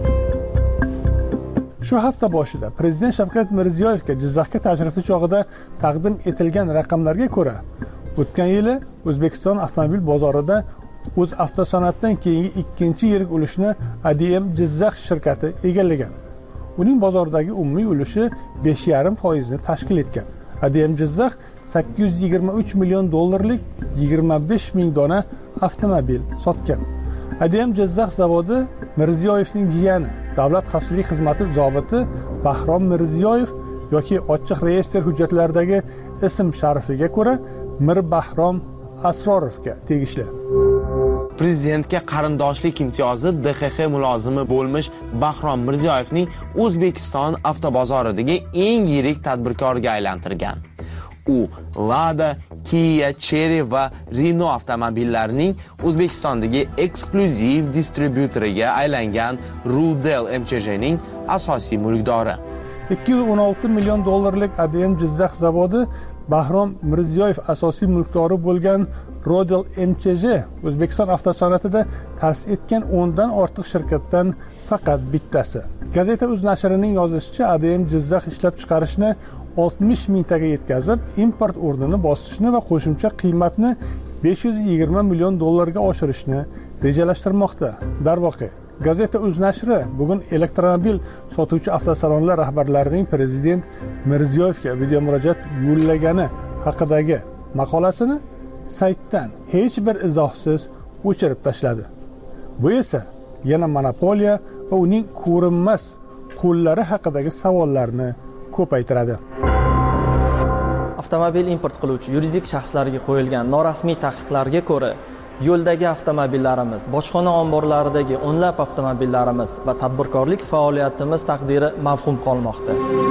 Shu hafta boshida prezident Shavkat Mirziyoyevga Jizzaxga tashrifi chog'ida taqdim etilgan raqamlarga ko'ra, o'tgan yili O'zbekiston avtomobil bozorida O'zAvtosanoatdan keyingi ikkinchi yirik ulushni A D M Jizzax shirkati egallagan. Uning bozordagi umumiy ulushi besh yarim foiz ni tashkil etgan. A D M Jizzax sakkiz yuz yigirma uch million dollarlik yigirma besh ming dona avtomobil sotgan. A D M Jizzax zavodi Mirziyoyevning jiyani, Davlat xavfsizlik xizmati zobiti Bahrom Mirziyoyev yoki ochiq reyestr hujjatlaridagi ism sharifiga ko'ra Mir Bahrom Asrorovga tegishli. Prezidentga qarindoshlik imtiyozi D X X mulozimi bo'lmish Bahrom Mirziyoyevning O'zbekiston avtobozoridagi eng yirik tadbirkorga aylantirgan. U Lada, Kia, Chery va Renault avtomobillarining O'zbekistondagi eksklyuziv distribyutoriga aylangan Rudel M Ch J'ning asosiy mulkdori. ikki yuz o'n olti million dollarlik A D M Jizzax zavodi Bahrom Mirziyoyev asosiy mulkdori bo'lgan Rudel M Ch J O'zbekiston avtosanoatida ta'sis etgan o'ndan ortiq shirkatdan faqat bittasi. Gazeta Uz nashrining yozishicha, A D M Jizzax ishlab chiqarishni oltmish mingtaga yetkazib, import o'rnini bosishni va qo'shimcha qiymatni besh yuz yigirma million dollarga oshirishni rejalashtirmoqda. Darvoqe, Gazeta Uz nashri bugun elektromobil sotuvchi avtosalonlar rahbarlarining prezident Mirziyoyevga video murojaat yo'llagani haqidagi maqolasini saytdan hech bir izohsiz o'chirib tashladi. Bu esa yana monopoliya va uning ko'rinmas qo'llari haqidagi savollarni ko'paytiradi. Avtomobil import qiluvchi yuridik shaxslarga qo'yilgan norasmiy taqiqlarga ko'ra, yo'ldagi avtomobillarimiz, bojxona omborlaridagi o'nlab avtomobillarimiz va tadbirkorlik faoliyatimiz taqdiri mavhum qolmoqda.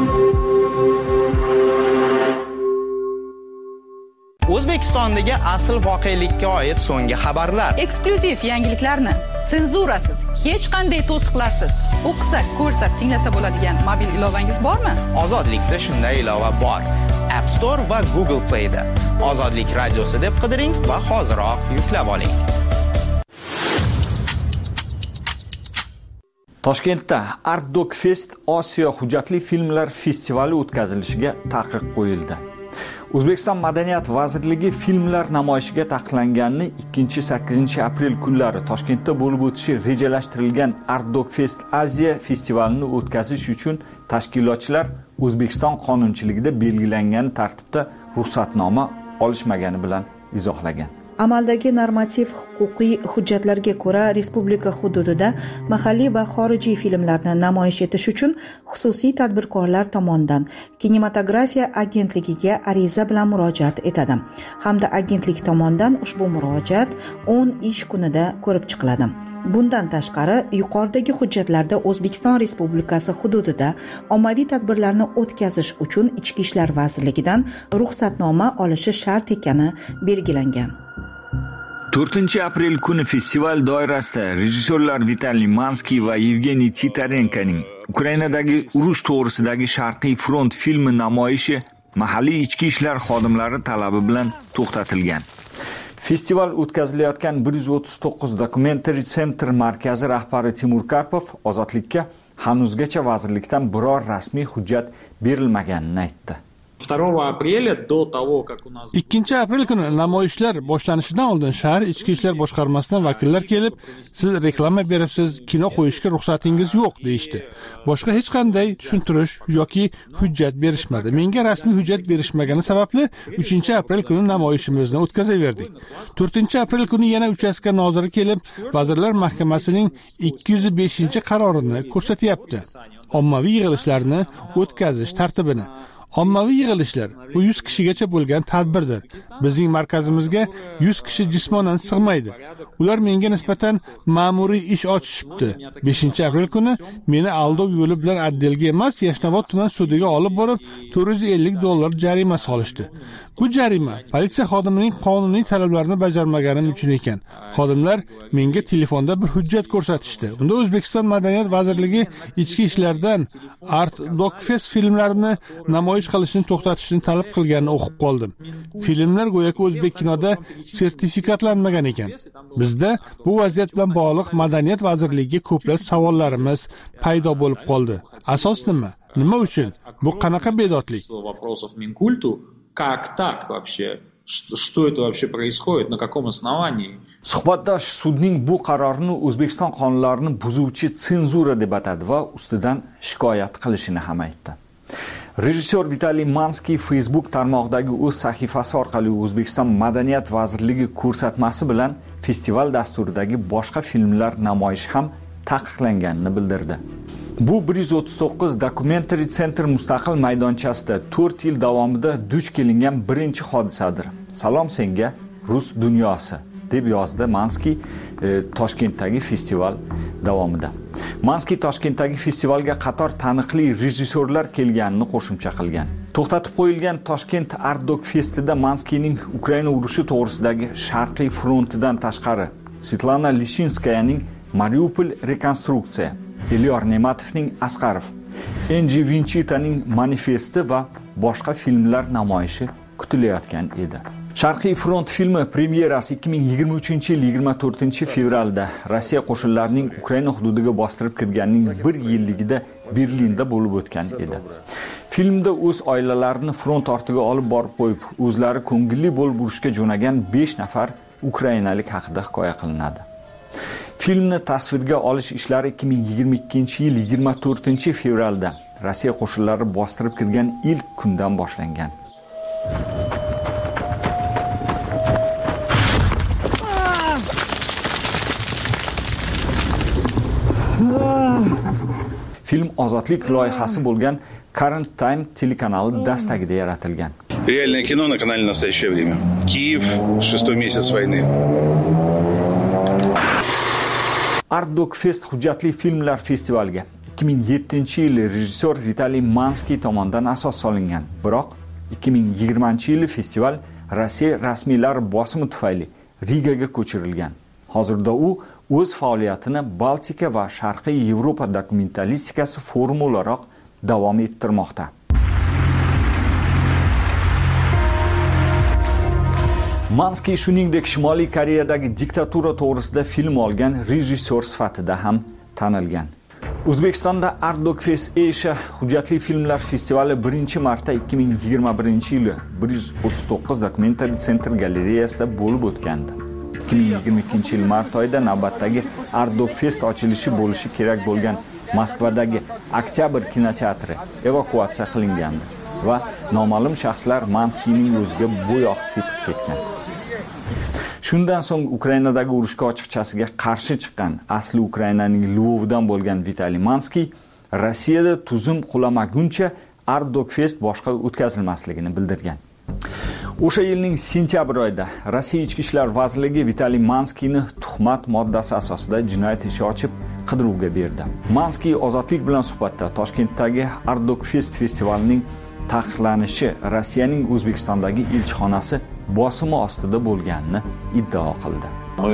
O'zbekistondagi asl voqelikka oid so'nggi xabarlar, eksklyuziv yangiliklarni senzurasiz, hech qanday to'siqlarsiz o'qisak, ko'rsak, tinglasa bo'ladigan mobil ilovangiz bormi? Ozodlikda shunday ilova bor. App Store va Google Play da Ozodlik radiosi deb qidiring va hoziroq yuklab oling. Toshkentda Art Doc Fest Osiyo hujjatli filmlar festivali o'tkazilishiga taqiq qo'yildi. O'zbekiston Madaniyat vazirligi filmlar namoyishiga taqiqlanganini ikkinchi sakkizinchi aprel kunlari Toshkentda bo'lib o'tishi rejalashtirilgan Art Doc Fest Aziya festivalini o'tkazish uchun tashkilotchilar O'zbekiston qonunchiligida belgilangan tartibda ruxsatnoma olishmagani bilan izohlagan. Amaldagi normativ huquqiy hujjatlarga ko'ra respublika hududida mahalliy va xorijiy filmlarni namoyish etish uchun xususiy tadbirkorlar tomonidan kinematografiya agentligiga ariza bilan murojaat etadi hamda agentlik tomonidan ushbu murojaat o'n ish kunida ko'rib chiqiladi. Bundan tashqari, yuqoridagi hujjatlarda O'zbekiston Respublikasi hududida ommaviy tadbirlarni o'tkazish uchun Ichki ishlar vazirligidan ruxsatnoma olishi shart ekani belgilangan. to'rtinchi aprel kuni festival doirasida rejissyorlar Vitaliy Manskiy va Yevgeniy Titarenkoning Ukrainadagi urush to'g'risidagi Sharqiy front filmi namoyishi mahalliy ichki ishlar xodimlari talabi bilan to'xtatilgan. Festival o'tkazilayotgan bir yuz o'ttiz to'qqiz Documentary Center markazi rahbari Timur Karpov Ozodlikka hanuzgacha vazirlikdan biror rasmiy hujjat berilmaganini aytdi. ikkinchi aprel kuni namoyishlar boshlanishidan oldin shahar ichki ishlar boshqarmasidan vakillar kelib, siz reklama beribsiz, kino qo'yishga ruxsatingiz yo'q deyishdi. Boshqa hech qanday tushuntirish yoki hujjat berishmadi. Menga rasmiy hujjat berishmagani sababli uchinchi aprel kuni namoyishimizni o'tkazaverdik. to'rtinchi aprel kuni yana uchastka noziri kelib, Vazirlar Mahkamasining ikki yuz beshinchi qarorini ko'rsatyapti. Ommaviy yig'ilishlarni o'tkazish tartibini. Ommaviy yig'ilishlar bu yuz kishigacha bo'lgan tadbirdir. Bizning markazimizga yuz kishi jismonan sig'maydi. Ular menga nisbatan ma'muriy ish ochishibdi. beshinchi aprel kuni meni aldov yo'li bilan atdelga emas, Yashnobod tuman sudiga olib borib, to'rt yuz ellik dollar jarima solishdi. Bu jarima politsiya xodimining qonuniy talablarini bajarmaganim uchun ekan. Xodimlar menga telefonda bir hujjat ko'rsatishdi. Unda O'zbekiston Madaniyat vazirligi ichki ishlardan Art Doc Fest filmlarini namoyish qilishni to'xtatishni talab qilganini o'qib qoldim. Filmlar go'yoki o'zbek kinoda sertifikatlanmagan ekan. Bizda bu vaziyat bilan bog'liq Madaniyat vazirligiga ko'plab savollarimiz paydo bo'lib qoldi. Asos nima? Nima uchun? Bu qanaqa bedodlik? Как так вообще? Что, что это вообще происходит? На каком основании? Suhbatdosh sudning bu qarorini O'zbekiston qonunlarini buzuvchi senzura deb atadi va ustidan shikoyat qilishini ham aytdi. Rejissyor Vitaliy Manskiy Facebook tarmog'idagi o'z sahifasi orqali O'zbekiston Madaniyat vazirligi ko'rsatmasi bilan festival dasturidagi boshqa filmlar namoyishi ham taqiqlanganini bildirdi. Bu bir yuz o'ttiz to'qqiz Documentary Center mustaqil maydonchasida to'rt yil davomida duch kelingan birinchi hodisadir. Salom senga Rus dunyosi deb yozdi Manskiy e, Toshkentdagi festival davomida. Manskiy Toshkentdagi festivalga qator taniqli rejissyorlar kelganini qo'shimcha qilgan. To'xtatib qo'yilgan Toshkent Art Doc Festida Manskiyning Ukraina urushi to'g'risidagi Sharqiy frontidan tashqari Svetlana Lishinskayaning Mariupol rekonstruksiya, Elyor Nematovning Asqarov, Enji Vinchitaning Manifesti va boshqa filmlar namoyishi kutilayotgan edi. Sharqiy front filmi premyerasi ikki ming yigirma uchinchi yil yigirma to'rtinchi fevralda Rossiya qo'shinlarining Ukraina hududiga bostirib kirganining bir yilligida Berlinda bo'lib o'tgan edi. Filmda o'z oilalarini front ortiga olib borib qo'yib, o'zlari ko'ngilli bo'lib urushga jo'nagan besh nafar ukrainalik haqida hikoya qilinadi. Filmni tasvirga olish ishlari ikki ming yigirma ikkinchi yil yigirma to'rtinchi fevralda Rossiya qo'shinlari bostirib kirgan ilk kundan boshlangan. Film Ozodlik loyihasi bo'lgan Current Time telekanali dastagida yaratilgan. Реальное кино на канале «Настоящее время». Киев, шестой месяц войны. Art Doc Fest hujjatli filmlar festivaliga ikki ming yettinchi yil rejissyor Vitaliy Manskiy tomonidan asos solingan. Biroq ikki ming yigirmanchi yil festival Rossiya rasmiylari bosimi tufayli Rigaga ko'chirilgan. Hozirda u o'z faoliyatini Baltika va Sharqiy Yevropa dokumentalistikasi forumi o'laroq davom ettirmoqda. Manskiy shuningdek Shimoliy Koreyadagi diktatura to'g'risida film olgan rejissyor sifatida ham tanilgan. O'zbekistonda Art Dog Fest Asia hujjatli filmlar festivali birinchi marta ikki ming yigirma birinchi yili bir yuz o'ttiz to'qqiz Documentary Center galereyasida bo'lib o'tgandi. ikki ming yigirma ikkinchi yil mart oyida navbatdagi Art Dog Fest ochilishi bo'lishi kerak bo'lgan Moskvadagi Oktyabr kinoteatri evakuatsiya qilingandi va noma'lum shaxslar Manskiyning o'ziga bo'yoq sepib ketgan. Shundan so'ng Ukrainadagi urushga ochiqchasiga qarshi chiqqan asli Ukrainaning Lvovdan bo'lgan Vitaliy Manskiy Rossiyada tuzum qulamaguncha Art Dog Fest boshqa o'tkazilmasligini bildirgan. O'sha yilning sentyabr oyida Rossiya Ichki ishlar vazirligi Vitaliy Manskiyni tuhmat moddasi asosida jinoyat ishi ochib qidiruvga berdi. Manskiy Ozodlik bilan suhbatda Toshkentdagi Art Dog Fest festivalining taqiqlanishi Rossiyaning O'zbekistondagi elchixonasi bosimi ostida bo'lganini iddao qildi.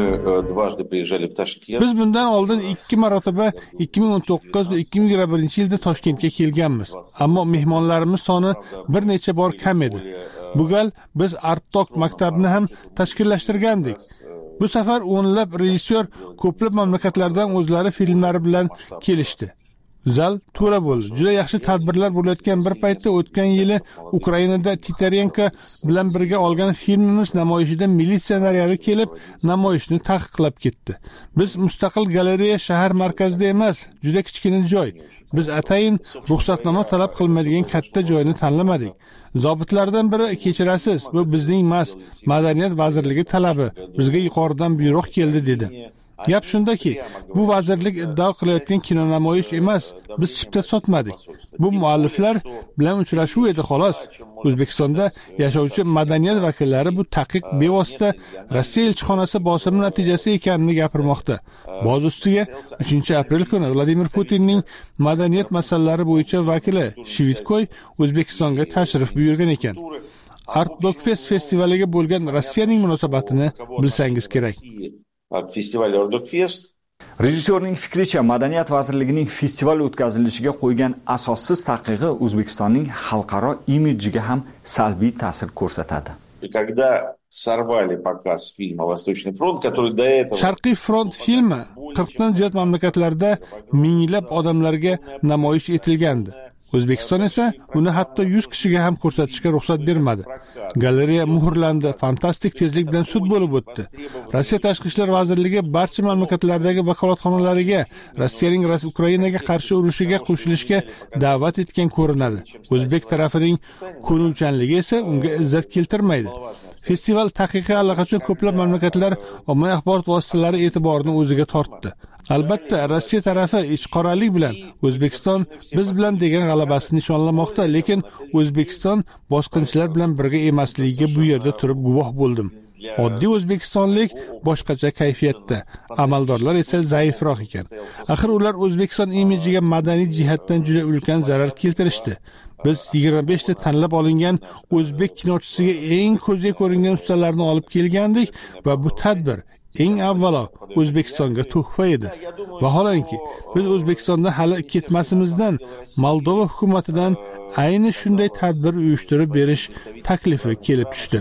Biz bundan oldin ikki marotaba ikki ming o'n to'qqiz va ikki ming yigirma birinchi yilda Toshkentga kelganmiz. Ammo mehmonlarimiz soni bir necha bor kam edi. Bu gal biz Art Dog maktabini ham tashkillashtirgandik. Bu safar o'nlab rejissyor ko'plab mamlakatlardan o'zlari filmlari bilan kelishdi. Zal to'la bo'ldi. Juda yaxshi tadbirlar bo'layotgan bir paytda o'tgan yili Ukrainada Titarenko bilan birga olgan filmimiz namoyishida militsiya naryadi kelib, namoyishni taqiqlab ketdi. Biz mustaqil galereya shahar markazida emas, juda kichkina joy. Biz atayin ruxsatnoma talab qilmaydigan katta joyni tanlamadik. Zobitlardan biri kechirasiz, bu bizning emas, Madaniyat vazirligi talabi. Bizga yuqoridan buyruq keldi dedi. Gap shundaki, bu vazirlik iddao qilayotgan kino namoyish emas, biz chipta sotmadik. Bu mualliflar bilan uchrashuv edi xolos. O'zbekistonda yashovchi madaniyat vakillari bu taqiq bevosita Rossiya elchixonasi bosimi natijasi ekanini gapirmoqda. Boz ustiga uchinchi aprel kuni Vladimir Putinning madaniyat masalalari bo'yicha vakili Shivitkoy O'zbekistonga tashrif buyurgan ekan. Art Dog Fest festivaliga bo'lgan Rossiyaning munosabatini bilsangiz kerak. Festival Art Dog Fest. Rejissyorning fikricha, Madaniyat vazirligining festival o'tkazilishiga qo'ygan asossiz taqiqi O'zbekistonning xalqaro imidjiga ham salbiy ta'sir ko'rsatadi. Когда сорвали показ фильма Восточный фронт, который до этого Sharqiy front filmi qirqdan ziyod mamlakatlarda minglab odamlarga namoyish etilgandi. O'zbekiston esa uni hatto yuz kishiga ham ko'rsatishga ruxsat bermadi. Galereya muhrlandi, fantastik tezlik bilan sud bo'lib o'tdi. Rossiya Tashqi ishlar vazirligi barcha mamlakatlardagi vakolatxonalariga Rossiyaning Ukrainaga qarshi urushiga qo'shilishga da'vat etgan ko'rinadi. O'zbek tarafining ko'nuvchanligi esa unga izzat keltirmaydi. Festival taqiqi allaqachon ko'plab mamlakatlar ommaviy axborot vositalari e'tiborini o'ziga tortdi. Albatta, Rossiya tarafi ichqoralik bilan O'zbekiston biz bilan degan g'alabasini nishonlamoqda, lekin O'zbekiston bosqinchilar bilan birga emasligiga bu yerda turib guvoh bo'ldim. Oddiy o'zbekistonlik boshqacha kayfiyatda, amaldorlar esa zaifroq ekan. Axir ular O'zbekiston imidjiga madaniy jihatdan juda ulkan zarar keltirishdi. Biz yigirma besh ta tanlab olingan o'zbek kinochisiga eng ko'zga ko'ringan ustalarni olib kelgandik va bu tadbir eng avvalo O'zbekistonga tuhfa edi. Vaholanki, biz O'zbekistonda hali ketmasimizdan Moldova hukumatidan ayni shunday tadbir uyushtirib berish taklifi kelib tushdi.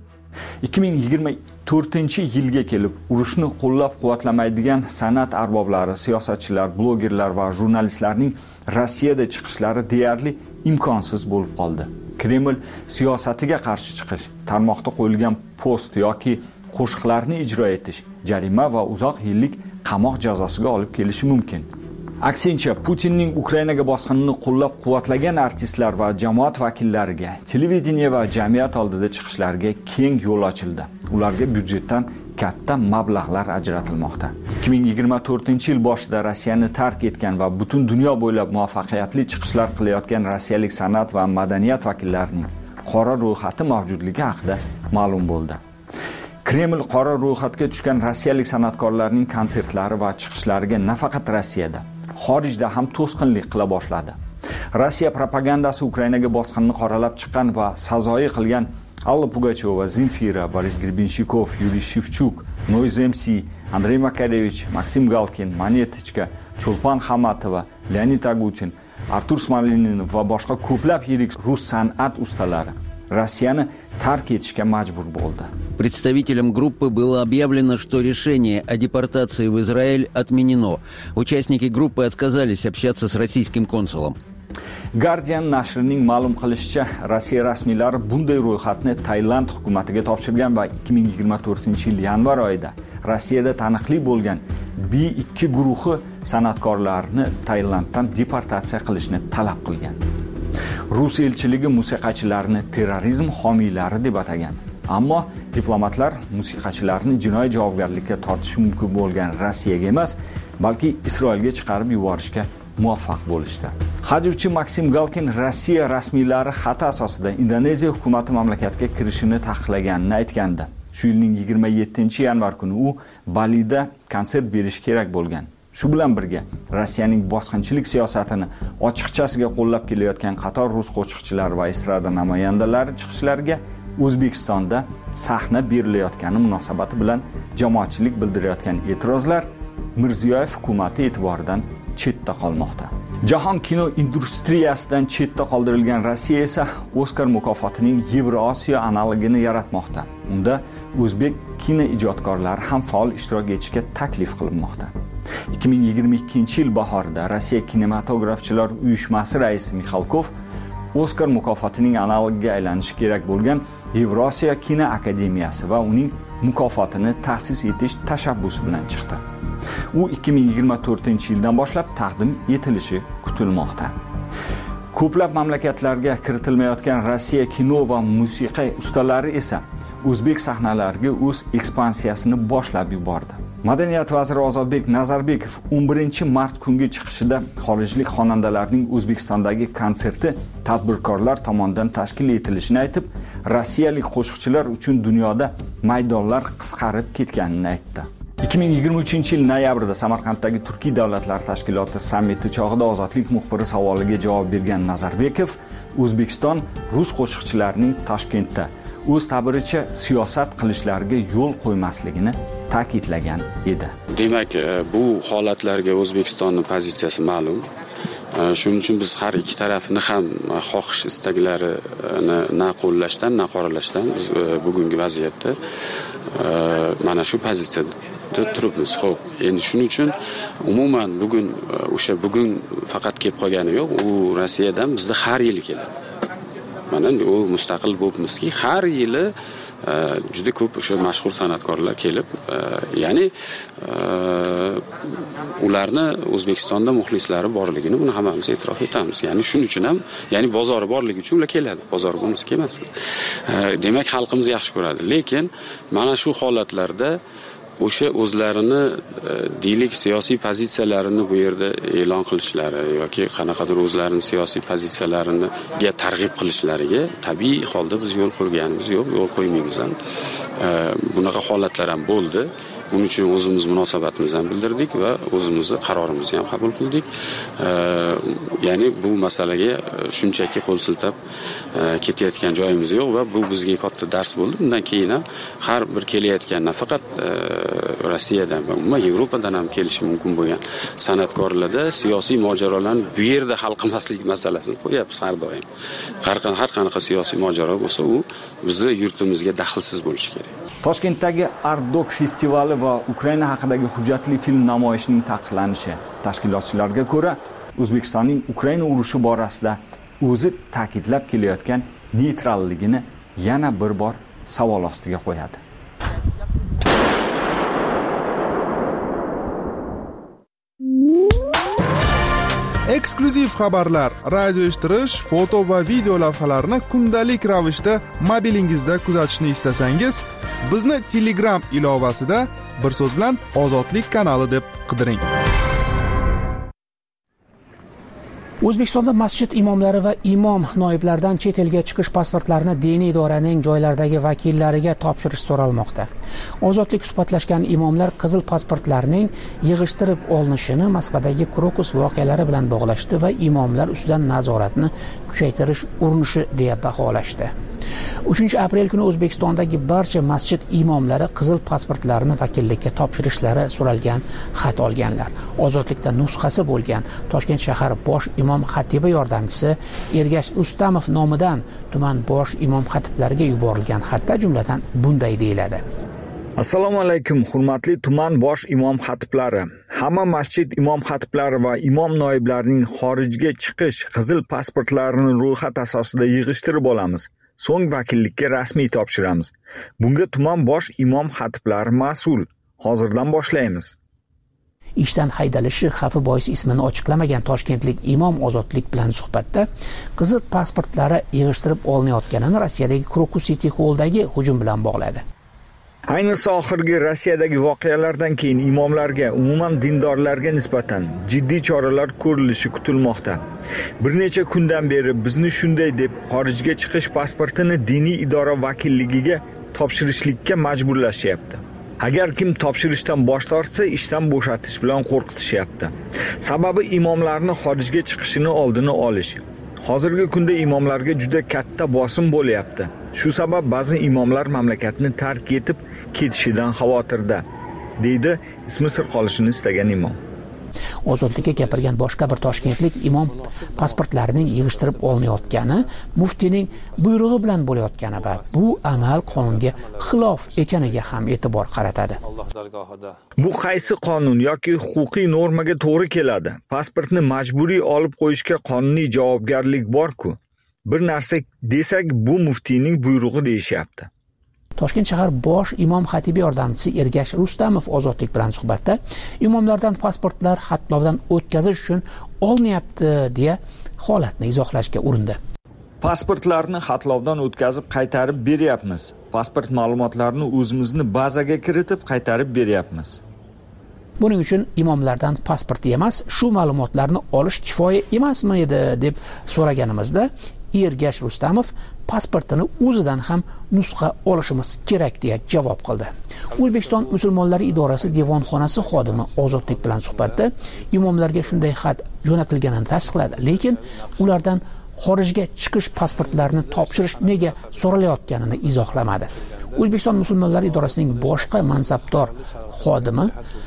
ikki ming yigirma to'rtinchi yilga kelib, urushni qo'llab-quvvatlamaydigan san'at arboblari, siyosatchilar, blogerlar va jurnalistlarning Rossiyada chiqishlari deyarli imkonsiz bo'lib qoldi. Kreml siyosatiga qarshi chiqish, tarmoqda qo'yilgan post yoki qo'shiqlarni ijro etish jarima va uzoq yillik qamoq jazosiga olib kelishi mumkin. Aksincha, Putinning Ukrainaga bosqinini qo'llab-quvvatlagan artistlar va jamoat vakillariga televideniya va jamiyat oldida chiqishlariga keng yo'l ochildi. Ularga byudjetdan katta mablag'lar ajratilmoqda. ikki ming yigirma to'rtinchi yil boshida Rossiyani tark etgan va butun dunyo bo'ylab muvaffaqiyatli chiqishlar qilayotgan rossiyalik san'at va madaniyat vakillarining qora ro'yxati mavjudligi haqida ma'lum bo'ldi. Kreml qora ro'yxatga tushgan rossiyalik san'atkorlarning konsertlari va chiqishlariga nafaqat Rossiyada, xorijda ham to'sqinlik qila boshladi. Rossiya propagandasi Ukrainaga bosqinni qoralab chiqqan va sazoyi qilgan Alla Pugacheva, Zemfira, Boris Grebinshikov, Yuriy Shevchuk, Noise em si, Andrey Makarevich, Maksim Galkin, Monetichka, Chulpan Hamatova, Leonid Agutin, Artur Smolinin va boshqa ko'plab yirik rus san'at ustalari Rossiyani tark etishga majbur bo'ldi. Представителям группы было объявлено, что решение о депортации в Израиль отменено. Участники группы отказались общаться с российским консулом. Guardian nashrining ma'lum qilishicha, Rossiya rasmiylari bunday ro'yxatni Tailand hukumatiga topshirgan va ikki ming yigirma to'rtinchi yil yanvar oyida Rossiyada taniqli bo'lgan B ikki guruhi san'atkorlarni Tailanddan deportatsiya qilishni talab qilgan. Rus elchiligi musiqachilarni terrorizm homiylari deb atagan. Ammo diplomatlar musiqachilarni jinoiy javobgarlikka tortishi mumkin bo'lgan Rossiyaga emas, balki Isroilga chiqarib yuborishga muvaffaq bo'lishdi. Hajvchi Maksim Galkin Rossiya rasmiylari xat asosida Indoneziya hukumati mamlakatga kirishini taqiqlaganini aytgandi. Shu yilning yigirma yettinchi yanvar kuni u Balida konsert berish kerak bo'lgan. Shu bilan birga Rossiyaning bosqinchilik siyosatini ochiqchasiga qo'llab kelayotgan qator rus qo'shiqchilari va estrada namoyandalari chiqishlariga O'zbekistonda sahna berilayotgani munosabati bilan jamoatchilik bildirayotgan e'tirozlar Mirziyoyev hukumati e'tiboridan chetda qolmoqda. Jahon kino industriyasidan chetda qoldirilgan Rossiya esa Oskar mukofotining Yevrosiyo analogini yaratmoqda. Unda o'zbek kino ijodkorlari ham faol ishtirok etishga taklif qilinmoqda. ikki ming yigirma ikkinchi yil bahorida Rossiya kinematografchilar uyushmasi raisi Mixalkov Oskar mukofotining analogiga aylanishi kerak bo'lgan Yevrosiyo kino akademiyasi va uning mukofotini ta'sis etish tashabbusi bilan chiqdi. U ikki ming yigirma to'rtinchi yildan boshlab taqdim etilishi kutilmoqda. Ko'plab mamlakatlarga kiritilmayotgan Rossiya kino va musiqa ustalari esa o'zbek sahnalariga o'z ekspansiyasini boshlab yubordi. Madaniyat vaziri Ozodbek Nazarbekov o'n birinchi mart kungi chiqishida xorijlik xonandalarning O'zbekistondagi konserti tadbirkorlar tomonidan tashkil etilishini aytib, rossiyalik qo'shiqchilar uchun dunyoda maydonlar qisqarib ketganini aytdi. ikki ming yigirma uchinchi yil noyabrda Samarqanddagi Turkiy davlatlar tashkiloti sammiti chog'ida ozodlik muxbiri savoliga javob bergan Nazarbekov, O'zbekiston rus qo'shiqchilarining Toshkentda o'z ta'biricha siyosat qilishlariga yo'l qo'ymasligini ta'kidlagan edi. Demak, bu holatlarga O'zbekistonning pozitsiyasi ma'lum. Shuning uchun biz har ikki tarafni ham xohish istaklarini na qo'llashdan, na qoralashdan biz bugungi vaziyatda mana shu pozitsiyada turibmiz. Xo'p, endi shuning uchun umuman bugun o'sha bugun faqat kelib qolgani yo'q, u Rossiyadan bizda har yili keladi. Mana u mustaqil bo'libmizki, har yili juda ko'p o'sha mashhur san'atkorlar kelib, ya'ni ularni O'zbekistonda muxlislari borligini buni hammamiz e'tirof etamiz. Ya'ni shuning uchun ham, ya'ni bozori borligi uchun ular keladi. Bozor bo'lmasa kelmasdi. Demak, xalqimiz yaxshi ko'radi. Lekin mana shu holatlarda o'sha o'zlarini deylik siyosiy pozitsiyalarini bu yerda e'lon qilishlari yoki qanaqadir o'zlarining siyosiy pozitsiyalariga targ'ib qilishlariga tabiiy holda biz yo'l qo'yganimiz yo'q, yo'l qo'ymaymiz ham. Bunaqa holatlar ham bo'ldi. Buning uchun o'zimiz munosabatimizni ham bildirdik va o'zimizni qarorimizni ham qabul qildik. Ya'ni bu masalaga shunchaki qo'l siltab ketayotgan joyimiz yo'q va bu bizga katta dars bo'ldi. Bundan keyin ham har bir kelayotgan nafaqat Rossiyadan va umuman Yevropadan ham kelishi mumkin bo'lgan san'atkorlarda siyosiy mojarolarni bu yerda hal qilmaslik masalasini qo'yapmiz har doim. Har qanaqa siyosiy mojaro bo'lsa, u bizning yurtimizga daxlsiz bo'lishi kerak. Toshkentdagi Ardok festivali va Ukraina haqidagi hujjatli film namoyishining taqiqlanishi tashkilotchilarga ko'ra O'zbekistonning Ukraina urushi borasida o'zi ta'kidlab kelayotgan neytralligini yana bir bor savol ostiga qo'yadi. Eksklyuziv xabarlar, radio eshittirish, foto va video lavhalarni kundalik ravishda mobilingizda kuzatishni istasangiz, bizni Telegram ilovasida bir so'z bilan Ozodlik kanali deb qidiring. O'zbekistonda masjid imomlari va imom noiblaridan chet elga chiqish pasportlarini diniy idoraning joylardagi vakillariga topshirish so'ralmoqda. Ozodlik suhbatlashgan imomlar qizil pasportlarning yig'ishtirib olinishini Moskvadagi Krokus voqealari bilan bog'lashdi va imomlar ustidan nazoratni kuchaytirish urinishi deya baholashdi. uchinchi aprel kuni O'zbekistondagi barcha masjid imomlari qizil pasportlarini vakillikka topshirishlari so'ralgan xat olganlar. Ozodlikda nusxasi bo'lgan Toshkent shahar bosh imom xatibi yordamchisi Ergash Ustamov nomidan tuman bosh imom xatiblariga yuborilgan xatda jumladan bunday deyiladi: Assalomu alaykum, hurmatli tuman bosh imom xatiblari. Hamma masjid imom xatiblari va imom noiblarining xorijga chiqish qizil pasportlarini ro'yxat asosida yig'ishtirib olamiz. So'ng vakillikka rasmiy topshiramiz. Bunga tuman bosh imom xatiblari mas'ul. Hozirdan boshlaymiz. Ishdan haydalishi xavfi bois ismini ochiqlamagan toshkentlik imom Ozodlik bilan suhbatda qizil pasportlari yig'ishtirib olinayotganini Rossiyadagi Krokus City Hall'dagi hujum bilan bog'ladi. Ayniqsa oxirgi Rossiyadagi voqealardan keyin imomlarga, umuman dindorlarga nisbatan jiddiy choralar ko'rilishi kutilmoqda. Bir necha kundan beri bizni shunday deb xorijga chiqish pasportini diniy idora vakilligiga topshirishlikka majburlashyapti. Agar kim topshirishdan bosh tortsa, ishdan bo'shatish bilan qo'rqitishyapti. Sababi imomlarni xorijga chiqishini oldini olish. Hozirgi kunda imomlarga juda katta bosim bo'lyapti. Shu sabab ba'zi imomlar mamlakatni tark etib ketishidan xavotirda, deydi ismi sir qolishini istagan imom. Ozodlikka gapirgan boshqa bir toshkentlik imom pasportlarining yig'ishtirib olinayotgani muftining buyrug'i bilan bo'layotgani va bu amal qonunga xilof ekaniga ham e'tibor qaratadi. Bu qaysi qonun yoki huquqiy normaga to'g'ri keladi? Pasportni majburiy olib qo'yishga qonuniy javobgarlik bor-ku. Bir narsa desak, bu muftiyning buyrug'i deyishyapti. Toshkent shahar bosh imom xatibi yordamchisi Ergash Rustamov Ozodlik bilan suhbatda imomlardan pasportlar xatlovdan o'tkazish uchun olinyapti deya holatni izohlashga urindi. Pasportlarni xatlovdan o'tkazib qaytarib beryapmiz. Pasport ma'lumotlarini o'zimizni bazaga kiritib qaytarib beryapmiz. Buning uchun imomlardan pasporti emas, shu ma'lumotlarni olish kifoya emasmi edi deb so'raganimizda Ergash Rustamov pasportini o'zidan ham nusxa olishimiz kerak deya javob qildi. O'zbekiston musulmonlari idorasi devonxonasi xodimi Ozodlik bilan suhbatda imomlarga shunday xat jo'natilganini tasdiqladi, lekin ulardan xorijga chiqish pasportlarini topshirish nega so'ralayotganini izohlamadi. O'zbekiston musulmonlari idorasining boshqa mansabdor xodimi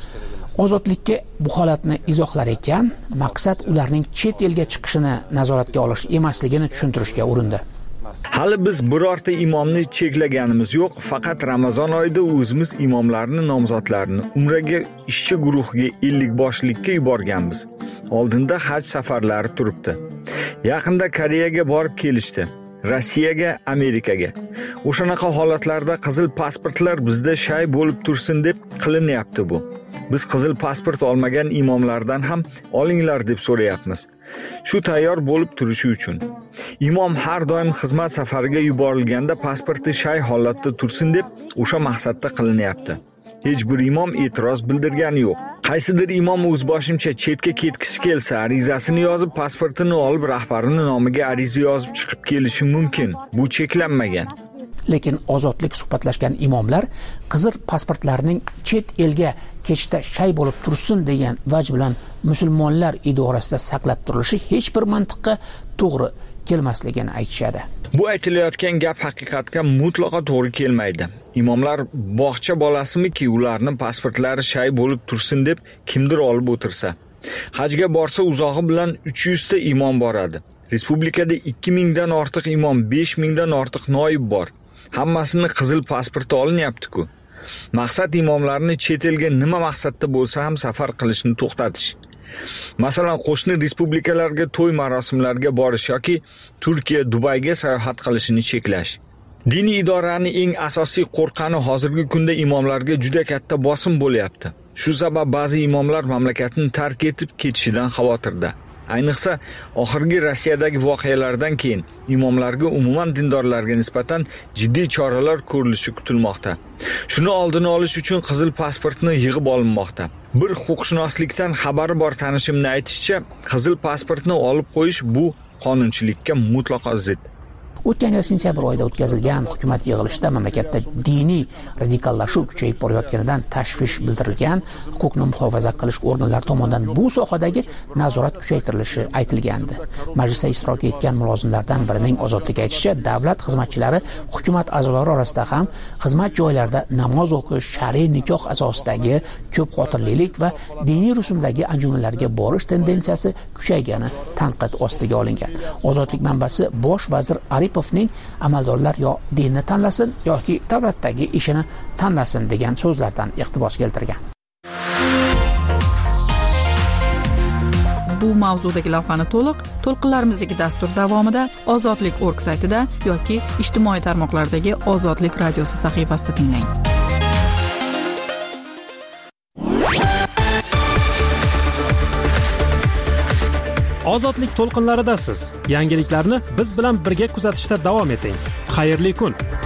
Ozodlikka bu holatni izohlar ekan, maqsad ularning chet elga chiqishini nazoratga olish emasligini tushuntirishga urindi. Hali biz birorta imomni cheklaganimiz yo'q, faqat Ramazon oyida o'zimiz imomlarni nomzodlarini umraga ishchi guruhiga ellik boshlikka yuborganmiz. Oldinda haj safarlari turibdi. Yaqinda Koreyaga borib kelishdi. Rossiyaga, Amerikaga. O'shanaqa holatlarda qizil pasportlar bizda shay bo'lib tursin deb qilinyapti bu. Biz qizil pasport olmagan imomlardan ham olinglar deb so'rayapmiz. Shu tayyor bo'lib turishi uchun. Imom har doim xizmat safariga yuborilganda pasporti shay holatda tursin deb o'sha maqsadda qilinyapti. Hech bir imom e'tiroz bildirgani yo'q. Qaysidir imom o'zboshimcha chetga ketkishi kelsa, arizasini yozib, pasportini olib, rahbarining nomiga ariza yozib chiqib kelishi mumkin. Bu cheklanmagan. Lekin Ozodlik suhbatlashgan imomlar qizil pasportlarning chet elga ketishda shay bo'lib tursin degan vaj bilan musulmonlar idorasida saqlab turilishi hech bir mantiqqa to'g'ri kelmasligini aytishadi. Bu aytilayotgan gap haqiqatga mutlaqo to'g'ri kelmaydi. Imomlar bog'cha bolasimiki ularning pasportlari shay bo'lib tursin deb kimdir olib o'tirsa. Hajga borsa uzog'i bilan uch yuz ta imom boradi. Respublikada ikki ming dan ortiq imom, besh ming dan ortiq noib bor. Hammasini qizil pasporti olinyapti-ku. Maqsad imomlarni chet elga nima maqsadda bo'lsa ham safar qilishni to'xtatish. Masalan, qo'shni respublikalarga to'y marosimlariga borish yoki Turkiya, Dubayga sayohat qilishini cheklash. Diniy idoraning eng asosiy qo'rqani hozirgi kunda imomlarga juda katta bosim bo'lyapti. Shu sabab ba'zi imomlar mamlakatni tark etib ketishidan xavotirda. Ayniqsa, oxirgi Rossiyadagi voqealardan keyin imomlarga, umuman dindorlarga nisbatan jiddiy choralar ko'rilishi kutilmoqda. Shuni oldini olish uchun qizil pasportni yig'ib olinmoqda. Bir huquqshunoslikdan xabari bor tanishimning aytishicha, qizil pasportni olib qo'yish bu qonunchilikka mutlaqo zid. O'tgan yil sentyabr oyida o'tkazilgan hukumat yig'ilishida mamlakatda diniy radikallashuv kuchayib borayotganidan tashvish bildirilgan. Huquqni muhofaza qilish organlari tomonidan bu sohadagi nazorat kuchaytirilishi aytilgandi. Majlisda ishtirok etgan mulozimlardan birining ozodlik aytishicha, davlat xizmatchilari hukumat a'zolari orasida ham xizmat joylarida namoz o'qish, shar'iy nikoh asosidagi ko'p xotirlilik va diniy rusumdagi anjumanlarga borish tendensiyasi kuchaygani tanqid ostiga olingan. Ozodlik manbasi bosh vazir Aripovning amaldorlar yo dinni tanlasin yoki davlatdagi ishini tanlasin degan so'zlardan iqtibos keltirgan. Bu mavzudagi lavhani to'liq to'lqinlarimizdagi dastur davomida ozodlik nokta org saytida yoki ijtimoiy tarmoqlardagi Ozodlik radiosi sahifasida tinglang. Ozodlik to'lqinlaridasiz. Yangiliklarni biz bilan birga kuzatishda davom eting. Xayrli kun.